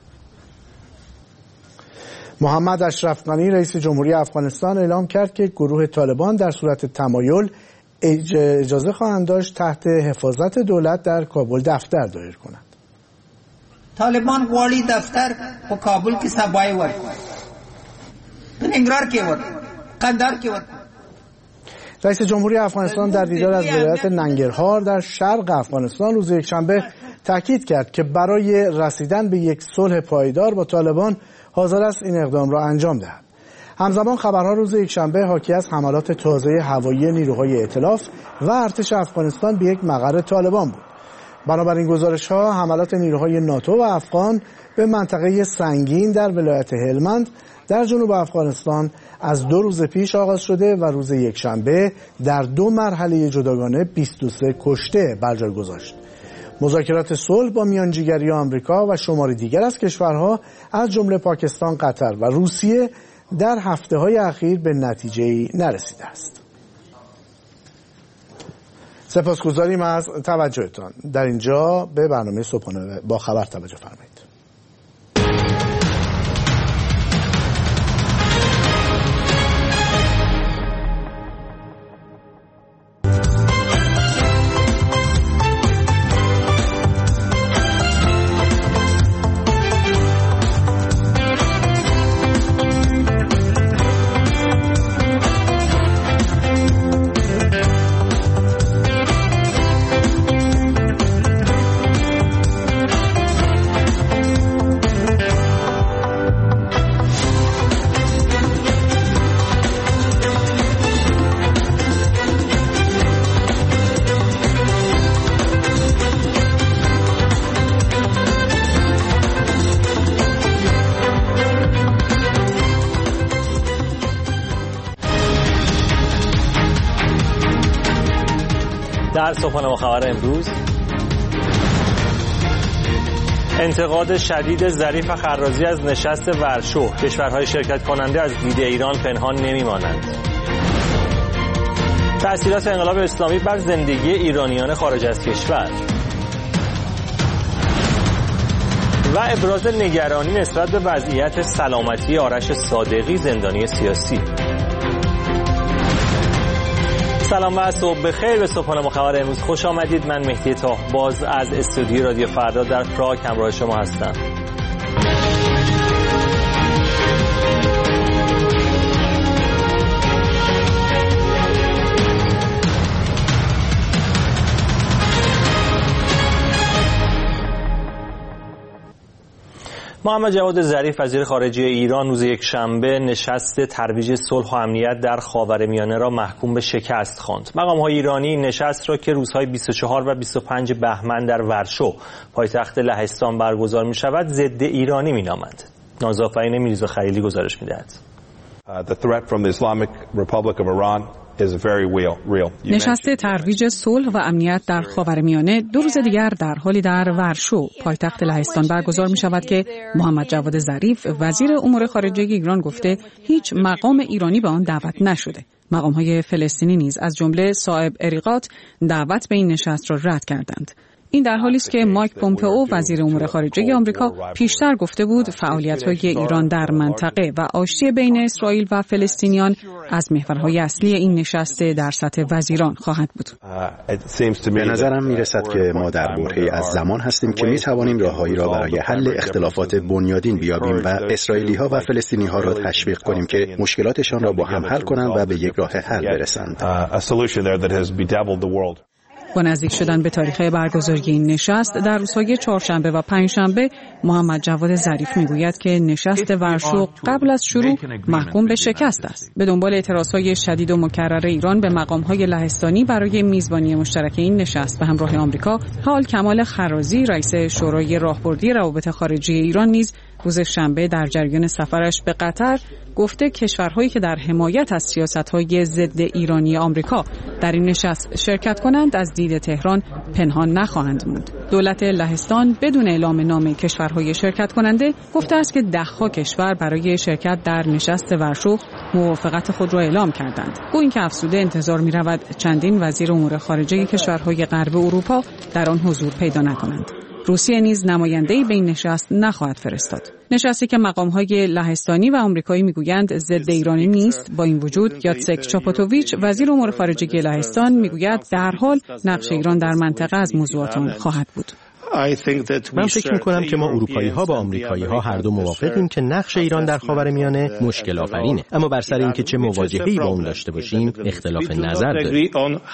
محمد اشرف غنی رئیس جمهوری افغانستان اعلام کرد که گروه طالبان در صورت تمایل اجازه خواهند داشت تحت حفاظت دولت در کابل دفتر دایر کنند. طالبان غواړي دفتر په کابل کې سبای ورکړي په ننګرهار کې ورکړي قندهار کې ورکړي. رئیس جمهوری افغانستان در دیدار از ولایت ننگرهار در شرق افغانستان روز یکشنبه تاکید کرد که برای رسیدن به یک صلح پایدار با طالبان حاضر است این اقدام را انجام دهد. همزمان خبرها روز یکشنبه حاکی از حملات تازه هوایی نیروهای ائتلاف و ارتش افغانستان به یک مقر طالبان بود. بنابراین گزارش‌ها حملات نیروهای ناتو و افغان به منطقه سنگین در ولایت هلمند در جنوب افغانستان از دو روز پیش آغاز شده و روز یکشنبه در دو مرحله جداگانه بیست و سه کشته بر جای گذاشت. مذاکرات صلح با میانجیگری آمریکا و شماری دیگر از کشورها از جمله پاکستان، قطر و روسیه در هفته‌های اخیر به نتیجه‌ای نرسیده است. سپاسگزاریم از توجهتان. در اینجا به برنامه صبحانه با خبر توجه فرمایید. در صبحانه ما خبر امروز، انتقاد شدید ظریف و خرازی از نشست ورشو، کشورهای شرکت کننده از دید ایران پنهان نمیمانند. تأثیرات انقلاب اسلامی بر زندگی ایرانیان خارج از کشور و ابراز نگرانی نسبت به وضعیت سلامتی آرش صادقی، زندانی سیاسی. سلام و صبح بخیر. به صبحانه ما خبر امروز خوش آمدید. من مهدی طاهباز از استودیوی رادیو فردا در پراگ همراه شما هستم. محمد جواد ظریف وزیر خارجه ایران روز یکشنبه نشست ترویج صلح و امنیت در خاورمیانه را محکوم به شکست خواند. مقام‌های ایرانی نشست را که روزهای بیست و چهار و بیست و پنج بهمن در ورشو پایتخت لهستان برگزار می‌شود ضد ایرانی می‌نامند. نازآفرین میرزا خلیلی گزارش می‌دهد. The threat from the Islamic Republic of Iran is very real. real. نشست ترویج صلح و امنیت در خاورمیانه دو روز دیگر در حالی در ورشو پایتخت لهستان برگزار می شود که محمد جواد ظریف وزیر امور خارجه ایران گفته هیچ مقام ایرانی به آن دعوت نشده. مقام‌های فلسطینی نیز از جمله صاحب اریقات دعوت به این نشست را رد کردند. این در حالی است که مایک پومپئو وزیر امور خارجه آمریکا پیشتر گفته بود فعالیت‌های ایران در منطقه و آشتی بین اسرائیل و فلسطینیان از محورهای اصلی این نشست در سطح وزیران خواهد بود. به نظرم میرسد که ما در برهه‌ای از زمان هستیم که میتوانیم راههایی را برای حل اختلافات بنیادین بیابیم و اسرائیلی‌ها و فلسطینی‌ها را تشویق کنیم که مشکلاتشان را با هم حل کنند و به یک راه حل برسند. با نزدیک شدن به تاریخ برگزاری این نشست در روزهای چهارشنبه و پنجشنبه، محمد جواد ظریف میگوید که نشست ورشو قبل از شروع محکوم به شکست است. به دنبال اعتراضهای شدید و مکرر ایران به مقام‌های لهستانی برای میزبانی مشترک این نشست به همراه آمریکا، حال کمال خرازی رئیس شورای راهبردی روابط خارجی ایران نیز روز شنبه در جریان سفرش به قطر گفته کشورهایی که در حمایت از سیاست‌های ضد ایرانی آمریکا در این نشست شرکت کنند از دید تهران پنهان نخواهند موند. دولت لهستان بدون اعلام نام کشورهای شرکت کننده گفته است که ده‌ها کشور برای شرکت در نشست ورشو موافقت خود را اعلام کردند. گویا اینکه افزوده انتظار می‌رود چندین وزیر امور خارجه کشورهای غرب اروپا در آن حضور پیدا نکنند. روسیه نیز نماینده‌ای به این نشست نخواهد فرستاد. نشستی که مقام‌های لهستانی و آمریکایی میگویند ضد ایرانی نیست، با این وجود یاتسک چاپوتوویچ وزیر امور خارجه لهستان میگوید در حال نقش ایران در منطقه از موضوعات آن خواهد بود. من فکر می‌کنم که ما اروپایی‌ها با آمریکایی‌ها هر دو موافقیم که نقش ایران در خاورمیانه مشکل آفرینه، اما بر سر اینکه چه مواجهه‌ای با اون داشته باشیم اختلاف نظر داریم.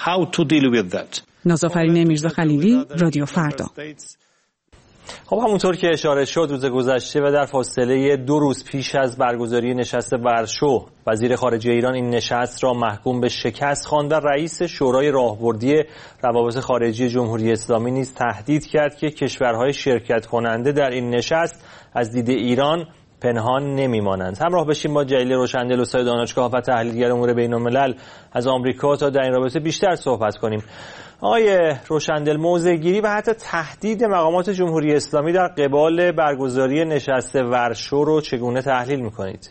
نازآفرین میرزا خلیلی، رادیو فردا. خب همونطور که اشاره شد روز گذشته و در فاصله دو روز پیش از برگزاری نشست ورشو، وزیر خارجه ایران این نشست را محکوم به شکست خواند و رئیس شورای راهبردی روابط خارجی جمهوری اسلامی نیز تهدید کرد که کشورهای شرکت کننده در این نشست از دید ایران پنهان نمیمانند. همراه بشیم با جلیل روشندل استاد دانشگاه و تحلیلگر امور بین‌الملل از آمریکا تا در این رابطه بیشتر صحبت کنیم. آقای روشندل، موضع‌گیری و حتی تهدید مقامات جمهوری اسلامی در قبال برگزاری نشست ورشو رو چگونه تحلیل می‌کنید؟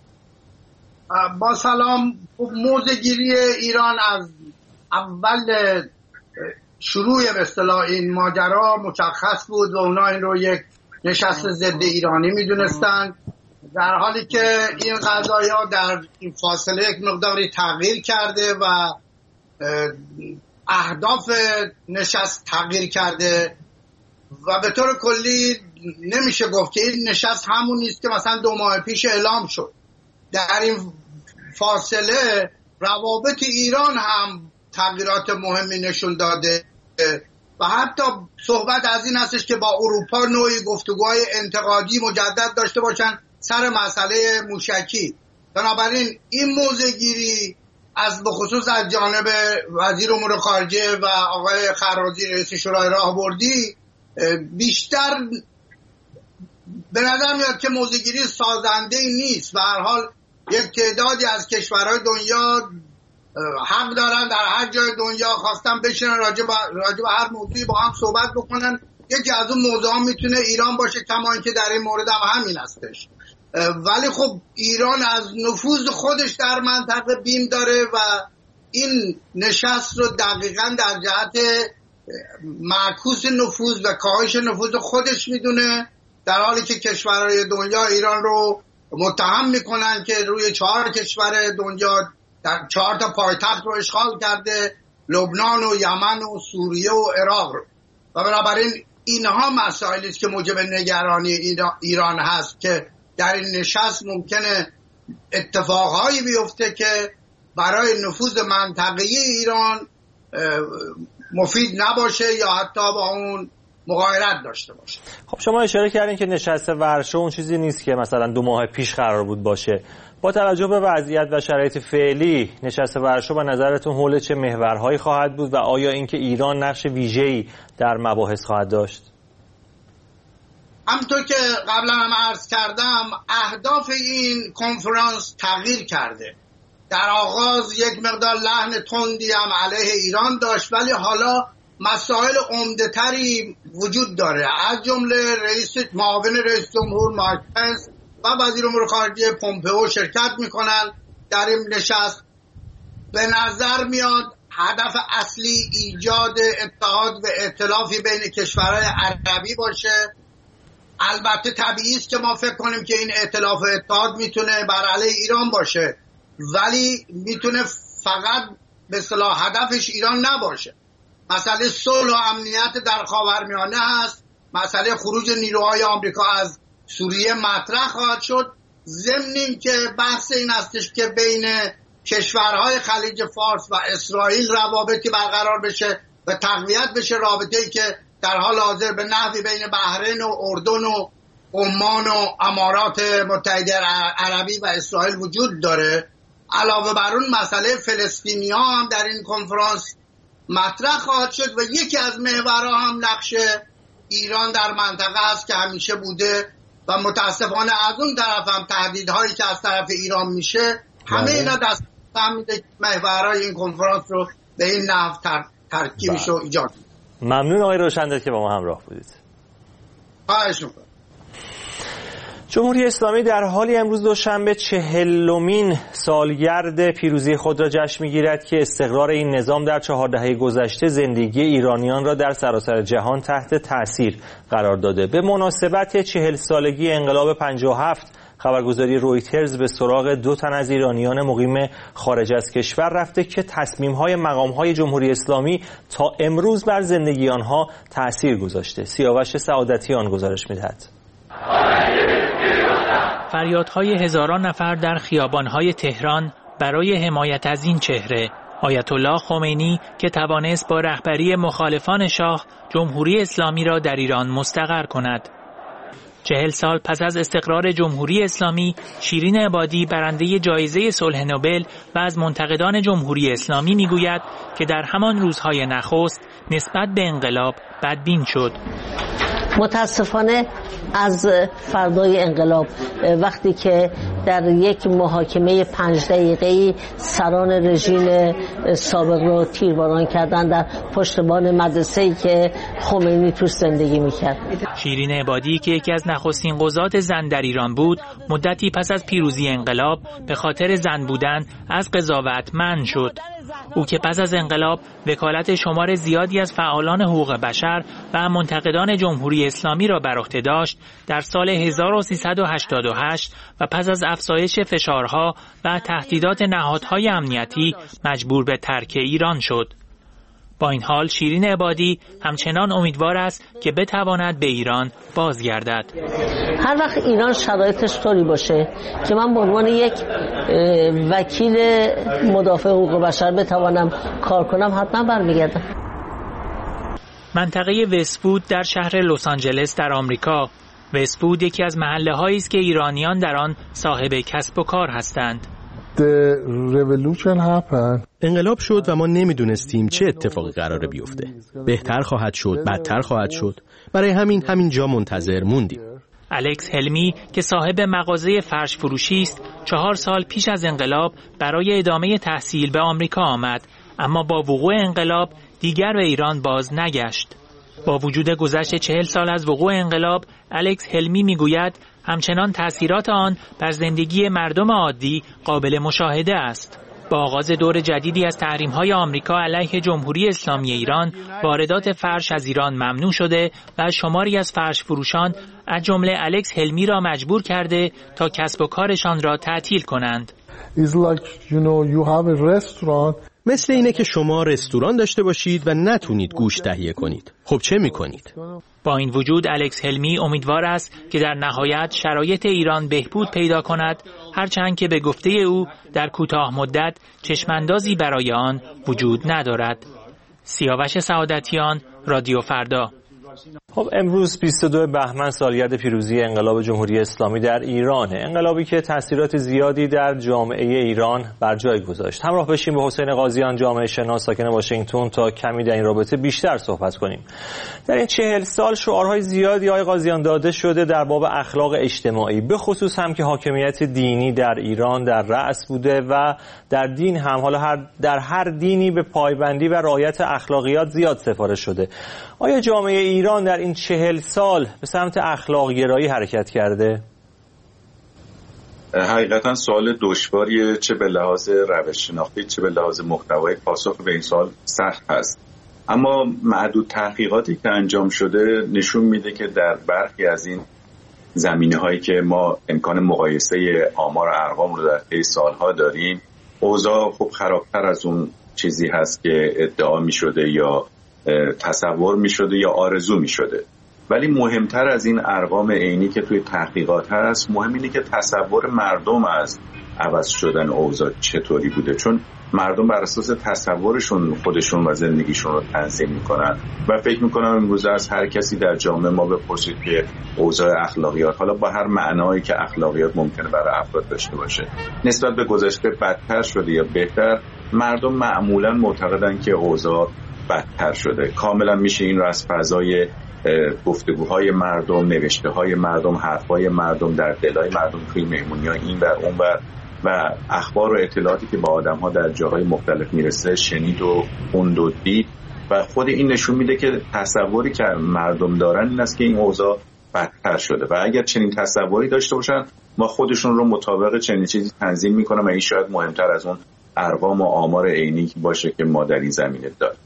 با سلام. موضع‌گیری ایران از اول شروع به اصطلاح این ماجرا مشخص بود و اونا این رو یک نشست ضد ایرانی میدونستند، در حالی که این قضایا در این فاصله یک مقداری تغییر کرده و اهداف نشست تغییر کرده و به طور کلی نمیشه گفت که این نشست همون نیست که مثلا دو ماه پیش اعلام شد. در این فاصله روابط ایران هم تغییرات مهمی نشون داده و حتی صحبت از این هستش که با اروپا نوعی گفتگوهای انتقادی مجدد داشته باشن سر مسئله موشکی. بنابراین این موضع‌گیری از بخصوص از جانب وزیر امور خارجه و آقای خرازی رئیس شورای راهبردی بیشتر به نظر میاد که موضع‌گیری سازنده نیست. به هر حال یک تعدادی از کشورهای دنیا حق دارن در هر جای دنیا خواستن بشینن راجع به هر موضوعی با هم صحبت بکنن. یکی از اون موضوعا میتونه ایران باشه، کما اینکه در این مورد هم همین هستش. ولی خب ایران از نفوذ خودش در منطقه بیم داره و این نشست رو دقیقاً در جهت معکوس نفوذ و کاهش نفوذ خودش میدونه، در حالی که کشورهای دنیا ایران رو متهم میکنن که روی چهار کشور دنیا در چهار تا پایتخت رو اشغال کرده، لبنان و یمن و سوریه و عراق رو. و بنابراین اینها مسائلی است که موجب نگرانی ایران هست که در این نشست ممکنه اتفاقهایی بیفته که برای نفوذ منطقه‌ای ایران مفید نباشه یا حتی با اون مغایرت داشته باشه. خب شما اشاره کردین که نشست ورشو اون چیزی نیست که مثلا دو ماه پیش قرار بود باشه. با توجه به وضعیت و شرایط فعلی نشست ورشو به نظرتون حول چه محورهایی خواهد بود و آیا اینکه ایران نقش ویژه‌ای در مباحث خواهد داشت؟ همونطور که قبلا هم عرض کردم اهداف این کنفرانس تغییر کرده. در آغاز یک مقدار لحن تندی هم علیه ایران داشت، ولی حالا مسائل عمده‌تری وجود داره. از جمله رئیس معاون رئیس جمهور مایک پنس و وزیر امور خارجه پومپئو شرکت میکنن در این نشست. به نظر میاد هدف اصلی ایجاد اتحاد و ائتلافی بین کشورهای عربی باشه. البته طبیعی است که ما فکر کنیم که این ائتلاف و اتحاد میتونه بر علیه ایران باشه، ولی میتونه فقط به اصطلاح هدفش ایران نباشه. مسئله صلح و امنیت در خاورمیانه هست، مسئله خروج نیروهای آمریکا از سوریه مطرح خواهد شد. ضمن که بحث این هستش که بین کشورهای خلیج فارس و اسرائیل روابطی برقرار بشه و تقویت بشه، رابطه‌ای که در حال حاضر به نحوی بین بحرین و اردن و عمان و امارات متحده عربی و اسرائیل وجود داره. علاوه بر اون مسئله فلسطینی‌ها هم در این کنفرانس مطرح خواهد شد و یکی از محورها هم نقش ایران در منطقه است که همیشه بوده و متاسفانه از اون طرف هم تهدیدهایی که از طرف ایران میشه همه اینا دست هم میده محورهای این کنفرانس رو به این نحو تر... ترکیبش رو ایجاد. ممنون آقای روشنداد که با ما همراه بودید. خواهش می‌کنم. جمهوری اسلامی در حالی امروز دوشنبه چهلمین سالگرد پیروزی خود را جشن می‌گیرد که استقرار این نظام در چهار دهه گذشته زندگی ایرانیان را در سراسر جهان تحت تأثیر قرار داده. به مناسبت چهل سالگی انقلاب پنجاه و هفت خبرگزاری رویترز به سراغ دو تن از ایرانیان مقیم خارج از کشور رفته که تصمیم‌های مقام‌های جمهوری اسلامی تا امروز بر زندگی آنها تأثیر گذاشته. سیاوش سعادتیان گزارش می‌دهد. فریادهای هزاران نفر در خیابان‌های تهران برای حمایت از این چهره، آیت الله خمینی که توانست با رهبری مخالفان شاه جمهوری اسلامی را در ایران مستقر کند. چهل سال پس از استقرار جمهوری اسلامی، شیرین عبادی برنده جایزه صلح نوبل و از منتقدان جمهوری اسلامی میگوید که در همان روزهای نخست نسبت به انقلاب بدبین شد. متاسفانه از فردای انقلاب وقتی که در یک محاکمه پنج دقیقه‌ای سران رژیم سابق رو تیرباران کردن در پشتبان مدرسه‌ای که خمینی توش زندگی میکرد. شیرین عبادی که یکی از نخستین قضات زن در ایران بود، مدتی پس از پیروزی انقلاب به خاطر زن بودن از قضاوت منع شد. او که پس از انقلاب وکالت شمار زیادی از فعالان حقوق بشر و منتقدان جمهوری اسلامی را بر عهده داشت، در سال هزار و سیصد و هشتاد و هشت و پس از افزایش فشارها و تهدیدات نهادهای امنیتی مجبور به ترک ایران شد. با این حال شیرین عبادی همچنان امیدوار است که بتواند به ایران بازگردد. هر وقت ایران شرایطش طوری باشه که من به عنوان یک وکیل مدافع حقوق بشر بتوانم کار کنم، حتما برمیگردم. منطقه وست‌وود در شهر لس آنجلس در آمریکا. وست‌وود یکی از محله‌هایی است که ایرانیان در آن صاحب کسب و کار هستند. انقلاب شد و ما نمیدونستیم چه اتفاقی قراره بیفته. بهتر خواهد شد، بدتر خواهد شد. برای همین همینجا منتظر موندیم. الکس هلمی که صاحب مغازه فرش فروشی است، چهار سال پیش از انقلاب برای ادامه تحصیل به آمریکا آمد، اما با وقوع انقلاب دیگر به ایران باز نگشت. با وجود گذشت چهل سال از وقوع انقلاب، الکس هلمی میگوید همچنان تأثیرات آن بر زندگی مردم عادی قابل مشاهده است. با آغاز دور جدیدی از تحریم‌های آمریکا علیه جمهوری اسلامی ایران، واردات فرش از ایران ممنوع شده و شماری از فرش فروشان از جمله الکس هلمی را مجبور کرده تا کسب و کارشان را تعطیل کنند. مثل اینه که شما رستوران داشته باشید و نتونید گوشت تهیه کنید. خب چه میکنید؟ با این وجود الکس هلمی امیدوار است که در نهایت شرایط ایران بهبود پیدا کند، هرچند که به گفته او در کوتاه مدت چشماندازی برای آن وجود ندارد. سیاوش سعادتیان، رادیو فردا. خب امروز بیست و دو بهمن سالگرد پیروزی انقلاب جمهوری اسلامی در ایرانه. انقلابی که تاثیرات زیادی در جامعه ایران بر جای گذاشت. همراه بشیم با حسین قاضیان، جامعه شناس ساکن واشنگتن، تا کمی در این رابطه بیشتر صحبت کنیم. در این چهل سال شعارهای زیادی آقای قاضیان داده شده در باب اخلاق اجتماعی، به خصوص هم که حاکمیت دینی در ایران در رأس بوده و در دین هم حالا هر در هر دینی به پایبندی و رعایت اخلاقیات زیاد سفارش شده. آیا جامعه ایران در این چهل سال به سمت اخلاق گرایی حرکت کرده؟ حقیقتا سوال دشواریه، چه به لحاظ روش شناختی چه به لحاظ محتوایی. پاسخ به این سوال سخت هست، اما معدود تحقیقاتی که انجام شده نشون میده که در برخی از این زمینه هایی که ما امکان مقایسه آمار و ارقام رو در طی سالها داریم، اوضاع خب خرابتر از اون چیزی هست که ادعا میشده یا تصور می شده یا آرزو می شده. ولی مهمتر از این ارقام عینی که توی تحقیقات هست، مهم اینه که تصور مردم از عوض شدن اوضاع چطوری بوده، چون مردم بر اساس تصورشون خودشون و زندگیشون رو تنظیم میکنن و فکر میکنم امروز از هر کسی در جامعه ما بپرسید که اوضاع اخلاقیات، حالا با هر معنایی که اخلاقیات ممکنه برای افراد داشته باشه، نسبت به گذشته بدتر شده یا بهتر، مردم معمولا معتقدن که اوضاع بدتر شده. کاملا میشه این رو از فضای گفتگوهای مردم، نوشته‌های مردم، حرفای مردم، در دلای مردم توی مهمونی‌ها این ور اون ور و اخبار و اطلاعاتی که با آدم‌ها در جاهای مختلف میرسه شنید و خوند و دید و خود این نشون میده که تصوری که مردم دارن این است که این اوضاع بدتر شده و اگر چنین تصوری داشته باشن ما خودشون رو مطابق چنین چیزی تنظیم میکنیم و این شاید مهمتر از اون ارقام و آمار عینی باشه که ما در این زمینه داریم.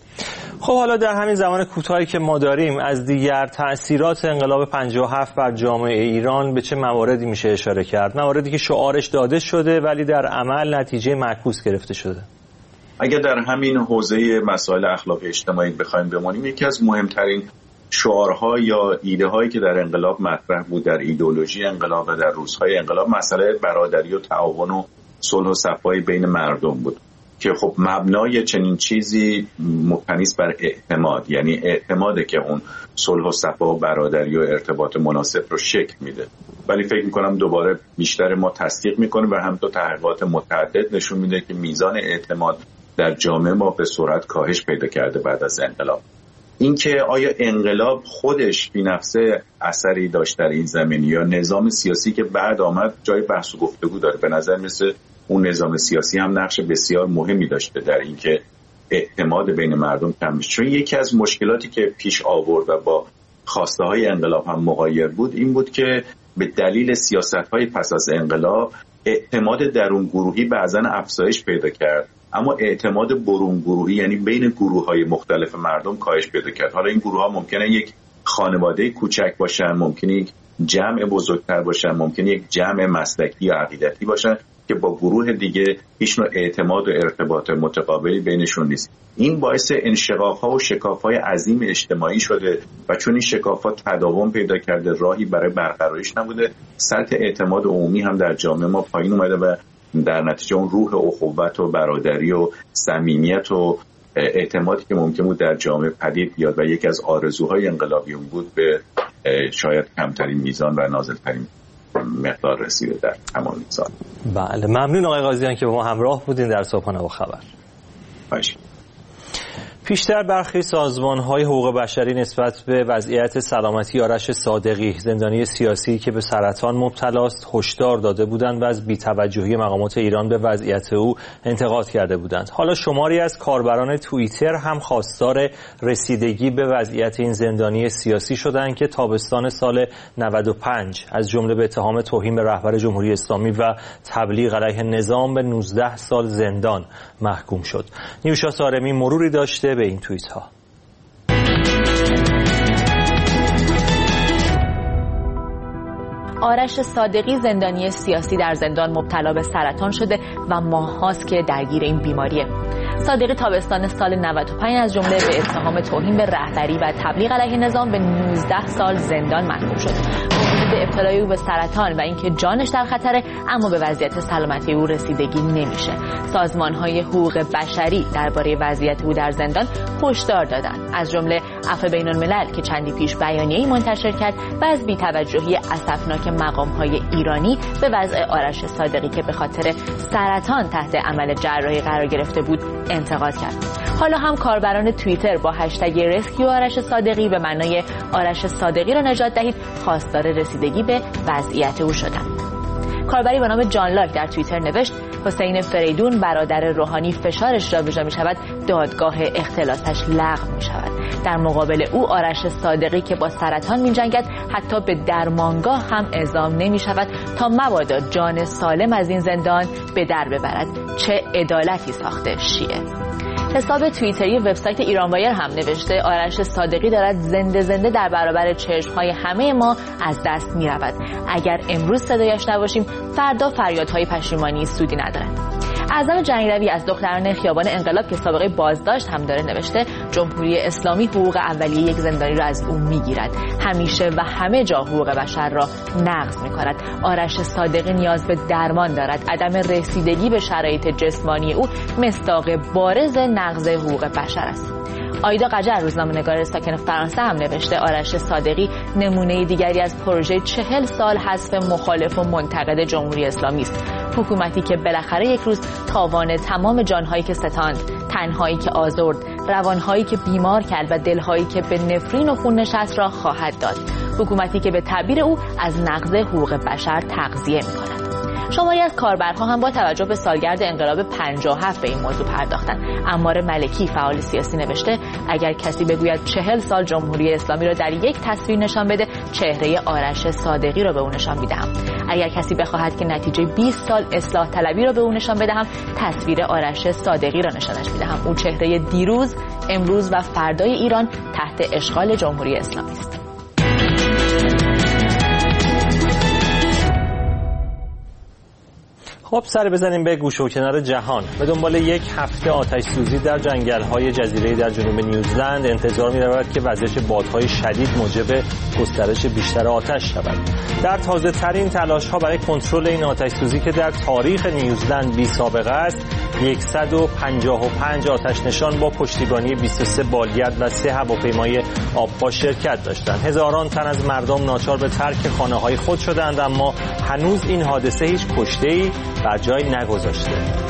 خب حالا در همین زمان کوتاهی که ما داریم از دیگر تأثیرات انقلاب پنجاه و هفت بر جامعه ایران به چه مواردی میشه اشاره کرد؟ مواردی که شعارش داده شده ولی در عمل نتیجه معکوس گرفته شده. اگر در همین حوزه مسائل اخلاق اجتماعی بخوایم بمانیم، یکی از مهمترین شعارها یا ایده هایی که در انقلاب مطرح بود، در ایدئولوژی انقلاب و در روزهای انقلاب، مسئله برادری و تعاون و صلح و صفای بین مردم بود که خب مبنای چنین چیزی مبتنی است بر اعتماد، یعنی اعتماده که اون صلح و صفا و برادری و ارتباط مناسب رو شکل میده. ولی فکر میکنم دوباره بیشتر ما تصدیق میکنیم و هم تو تحقیقات متعدد نشون میده که میزان اعتماد در جامعه ما به سرعت کاهش پیدا کرده بعد از انقلاب. اینکه آیا انقلاب خودش بی نفسه اثری داشت در این زمین یا نظام سیاسی که بعد آمد جای بحث و گفتگو داره. به نظر مثل اون نظام سیاسی هم نقش بسیار مهمی داشته در اینکه اعتماد بین مردم کم بشه، چون یکی از مشکلاتی که پیش آورد و با خواسته های انقلاب هم مغایر بود این بود که به دلیل سیاست های پس از انقلاب اعتماد درون گروهی بعضا افزایش پیدا کرد، اما اعتماد برون گروهی یعنی بین گروه های مختلف مردم کاهش پیدا کرد. حالا این گروه ها ممکنه یک خانواده کوچک باشن، ممکنه یک جمع بزرگتر باشن، ممکنه یک جمع مسلکی یا عقیدتی باشن که با گروه دیگه هیچ نوع اعتماد و ارتباط متقابلی بینشون نیست. این باعث انشقاق‌ها و شکاف‌های عظیم اجتماعی شده و چون این شکاف‌ها تداوم پیدا کرده، راهی برای برقراریش نبوده، سطح اعتماد عمومی هم در جامعه ما پایین اومده و در نتیجه اون روح اخوت و برادری و صمیمیت و اعتمادی که ممکن بود در جامعه پدید بیاد و یکی از آرزوهای انقلابیون بود به شاید کمترین میزان و نازلترین مقدار رسیده در تمام سال. بله، ممنون آقای قاضیان که با ما همراه بودین در صبحانه با خبر. باشه. پیشتر برخی سازمان‌های حقوق بشری نسبت به وضعیت سلامتی آرش صادقی، زندانی سیاسی که به سرطان مبتلاست، هشدار داده بودند و از بی‌توجهی مقامات ایران به وضعیت او انتقاد کرده بودند. حالا شماری از کاربران توییتر هم خواستار رسیدگی به وضعیت این زندانی سیاسی شدند که تابستان سال نود و پنج از جمله به اتهام توهین به رهبر جمهوری اسلامی و تبلیغ علیه نظام به نوزده سال زندان محکوم شد. نیوشا سارمی مروری داشته به این توییت ها. آرش صادقی زندانی سیاسی در زندان مبتلا به سرطان شده و ماه‌هاست که درگیر این بیماریه. صادقی تابستان سال نود و پنج از جمله به اتهام توهین به رهبری و تبلیغ علیه نظام به نوزده سال زندان محکوم شد. وجود ابتلای او به سرطان و اینکه جانش در خطره، اما به وضعیت سلامتی او رسیدگی نمیشه. سازمان‌های حقوق بشری درباره وضعیت او در زندان هشدار دادند، از جمله عفو بین‌الملل که چندی پیش بیانیه‌ای منتشر کرد و از بی‌توجهی اسفناک مقام‌های ایرانی به وضع آرش صادقی که به خاطر سرطان تحت عمل جراحی قرار گرفته بود انتقاد کرد. حالا هم کاربران توییتر با هشتگ رسکیو آرش صادقی به معنای آرش صادقی را نجات دهید خواستار رسیدگی به وضعیت او شدند. کاربری به نام جان لاک در توییتر نوشت: حسین فریدون برادر روحانی فشارش جابجا می شود، دادگاه اختلاسش لغو می شود. در مقابل او آرش صادقی که با سرطان می جنگد حتی به درمانگاه هم اعزام نمی شود تا مبادا جان سالم از این زندان به در ببرد. چه عدالتی ساخته شیعه. حساب توییتری وبسایت ایران وایر هم نوشته آرش صادقی دارد زنده زنده در برابر چشم‌های همه ما از دست می‌رود. اگر امروز صدایش نباشیم، فردا فریادهای پشیمانی سودی ندارد. اعظم جنگ‌روی از دختران خیابان انقلاب که سابقه بازداشت هم داره نوشته جمهوری اسلامی حقوق اولیه یک زندانی را از او میگیرد، همیشه و همه جا حقوق بشر را نقض می‌کند. آرش صادقی نیاز به درمان دارد. عدم رسیدگی به شرایط جسمانی او مصداق بارز نقض حقوق بشر است. آیدا قجر روزنامه‌نگار ساکن فرانسه هم نوشته آرش صادقی نمونه دیگری از پروژه چهل سال حذف مخالف و منتقد جمهوری اسلامی است. حکومتی که بالاخره یک روز تاوان تمام جانهایی که ستاند، تنهایی که آزرد، روانهایی که بیمار کرد و دلهایی که به نفرین و خون نشست را خواهد داد. حکومتی که به تعبیر او از نقض حقوق بشر تغذیه می‌کند. شماری از کاربرها هم با توجه به سالگرد انقلاب پنجاه و هفت به این موضوع پرداختند. عمار ملکی فعال سیاسی نوشته اگر کسی بگوید چهل سال جمهوری اسلامی را در یک تصویر نشان بده، چهره آرش صادقی را به او نشان میدهم. اگر کسی بخواهد که نتیجه بیست سال اصلاح طلبی را به او نشان بدهم، تصویر آرش صادقی را نشانش میدهم. او چهره دیروز، امروز و فردای ایران تحت اشغال جمهوری اسلامی است. خب سر بزنیم به گوشه و کنار جهان. به دنبال یک هفته آتش سوزی در جنگل‌های جزیره در جنوب نیوزلند انتظار می‌رود که وزش بادهای شدید موجب گسترش بیشتر آتش شود. در تازه‌ترین تلاش‌ها برای کنترل این آتش سوزی که در تاریخ نیوزلند بی سابقه است، صد و پنجاه و پنج آتش نشان با پشتیبانی بیست و سه بالگرد و سه هواپیمای آبپاش شرکت داشتند. هزاران تن از مردم ناچار به ترک خانه‌های خود شدند، اما هنوز این حادثه هیچ کشته‌ای بر جای نگذاشته.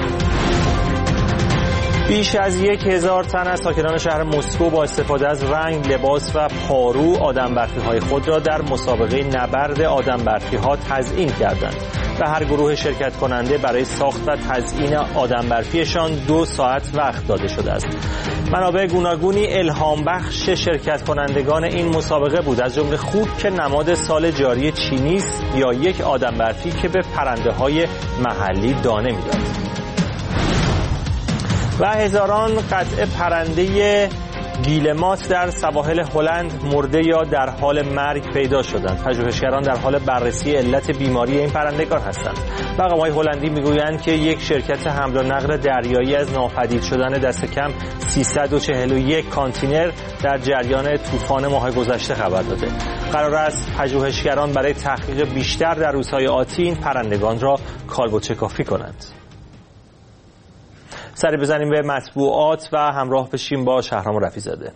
بیش از یک هزار تن از ساکنان شهر مسکو با استفاده از رنگ، لباس و پارو آدمبرفی‌های خود را در مسابقه نبرد آدمبرفی‌ها تزیین کردند. به هر گروه شرکت کننده برای ساخت و تزیین آدمبرفیشان دو ساعت وقت داده شده است. منابع گوناگونی الهام بخش شرکت کنندگان این مسابقه بود، از جمله خوک که نماد سال جاری چینی است یا یک آدمبرفی که به پرنده‌های محلی دانه می‌داد. و هزاران قطعه پرنده گیلمات در سواحل هلند مرده یا در حال مرگ پیدا شدند. پژوهشگران در حال بررسی علت بیماری این پرندگان هستند. مقام‌های هلندی میگویند که یک شرکت حمل و نقل دریایی از ناپدید شدن دست کم سیصد و چهل و یک کانتینر در جریان طوفان ماه گذشته خبر داده. قرار است پژوهشگران برای تحقیق بیشتر در روزهای آتی این پرندگان را کالبدشکافی کنند. سری بزنیم به مطبوعات و همراه بشیم با شهرام رفیع‌زاده.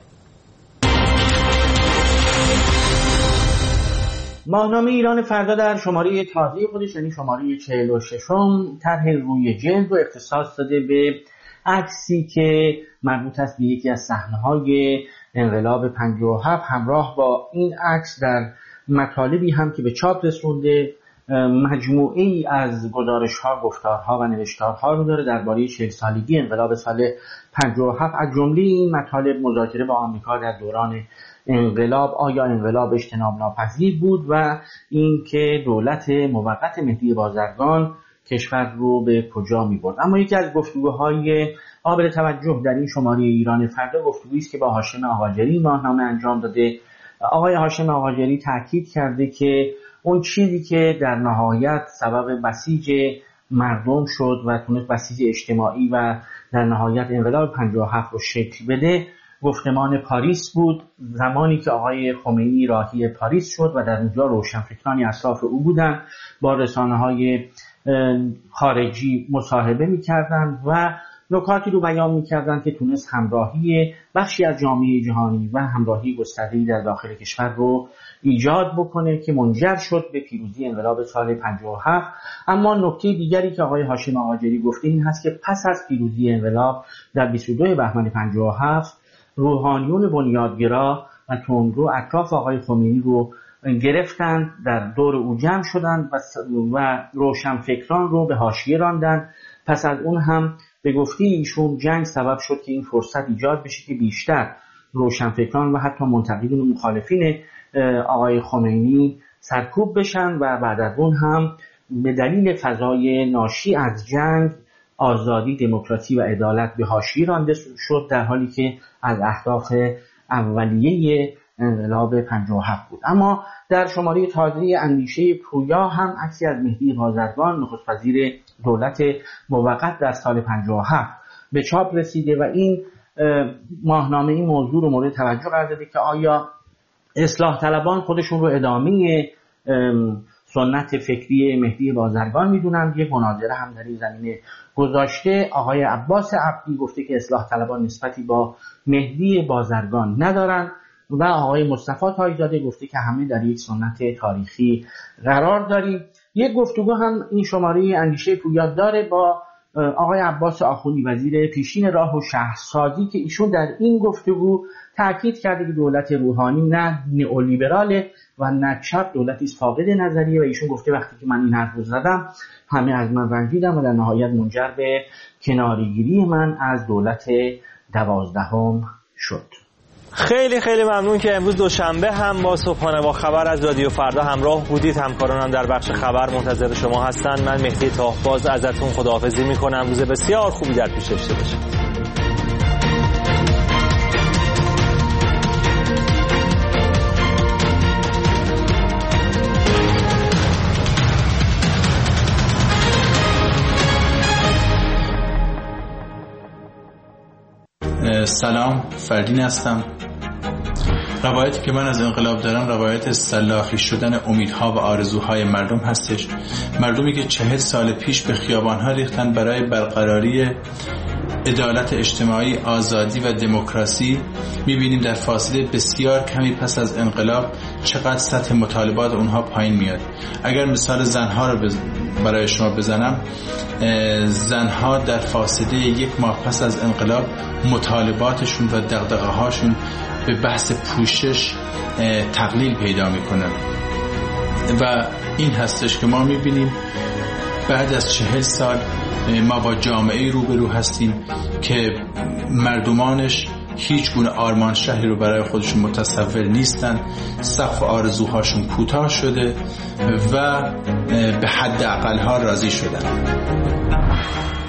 ماهنامه ایران فردا در شماره تازه خودش، یعنی شماره چهل و ششم، طرح روی جلد و اختصاص داده به عکسی که مربوط است به یکی از صحنه‌های انقلاب پنجاه و هفت همراه با این عکس در مطالبی هم که به چاپ رسونده مجموعه ای از گزارش‌ها، گفتارها و نوشتارها رو داره درباره چهل سالگی انقلاب سال پنجاه و هفت. از جمله این مطالب مذاکره با آمریکا در دوران انقلاب، آیا انقلاب اجتناب ناپذیر بود و اینکه دولت موقت مهدی بازرگان کشور رو به کجا می‌برد. اما یکی از گفتگوهای قابل توجه در این شماره ایران فردا گفتگویی است که با هاشم آقاجری ماهنامه انجام داده. آقای هاشم آقاجری تاکید کرده که اون چیزی که در نهایت سبب بسیج مردم شد و تونست بسیج اجتماعی و در نهایت انقلاب پنجاه و هفت رو شکل بده گفتمان پاریس بود. زمانی که آقای خمینی راهی پاریس شد و در اونجا روشنفکرانی اطراف او بودن با رسانه‌های خارجی مصاحبه می‌کردند و نکاتی رو بیان می‌کردند که تونست همراهی بخشی از جامعه جهانی و همراهی گسترده‌ای در داخل کشور رو ایجاد بکنه که منجر شد به پیروزی انقلاب سال پنجاه و هفت. اما نکته دیگری که آقای هاشم آقاجری گفته این هست که پس از پیروزی انقلاب در بیست و دو بهمن پنجاه و هفت روحانیون بنیادگرا و تندرو اطراف آقای خمینی رو گرفتند، در دور او جمع شدند و روشنفکران رو به حاشیه راندند. پس از اون هم به گفته ایشون جنگ سبب شد که این فرصت ایجاد بشه که بیشتر روشنفکران و حتی منتقدین و مخالفین آقای خمینی سرکوب بشن و بعد از اون هم به دلیل فضای ناشی از جنگ آزادی، دموکراسی و عدالت به حاشیه رانده شد، در حالی که از اهداف اولیه انقلاب پنجاه و هفت بود. اما در شماره تازه اندیشه پویا هم عکسی از مهدی بازرگان نخست وزیر دولت موقت در سال پنجاه و هفت به چاپ رسیده و این ماهنامه این موضوع رو مورد توجه قرار داده که آیا اصلاح طلبان خودشون رو ادامه سنت فکری مهدی بازرگان میدونن. یک مناظره هم در این زمینه گذاشته. آقای عباس عبدی گفته که اصلاح طلبان نسبتی با مهدی بازرگان ندارن و آقای مصطفی تاج‌زاده گفته که همه در یک سنت تاریخی قرار داریم. یک گفتگو هم این شماره اندیشه پویا داره با آقای عباس آخوندی وزیر پیشین راه و شهرسازی که ایشون در این گفتگو تاکید کرده که دولت روحانی نه نئولیبراله و نه چپ، دولتی است فاقد نظریه و ایشون گفته وقتی که من این حرف رو زدم همه از من رنجیدن و در نهایت منجر به کناره‌گیری من از دولت دوازدهم شد. خیلی خیلی ممنون که امروز دوشنبه هم با صبحانه با خبر از رادیو فردا همراه بودید. همکارانم در بخش خبر منتظر شما هستن. من مهدی تاهباز ازتون خداحافظی میکنم. روز بسیار خوبی در پیش داشته باشید. سلام، فردین هستم. روایتی که من از انقلاب دارم روایت سلاخی شدن امیدها و آرزوهای مردم هستش. مردمی که چهل سال پیش به خیابانها ریختن برای برقراری عدالت اجتماعی، آزادی و دموکراسی. میبینیم در فاصله بسیار کمی پس از انقلاب چقدر سطح مطالبات اونها پایین میاد. اگر مثال زنها رو برای شما بزنم، زنها در فاصله یک ماه پس از انقلاب مطالباتشون و دغدغه هاشون به بحث پوشش تقلیل پیدا میکنن و این هستش که ما میبینیم بعد از چهل سال ما با جامعه روبرو هستیم که مردمانش هیچ گونه آرمان شهری رو برای خودشون متصور نیستن، سقف آرزوهاشون کوتاه شده و به حد اقلها راضی شدن.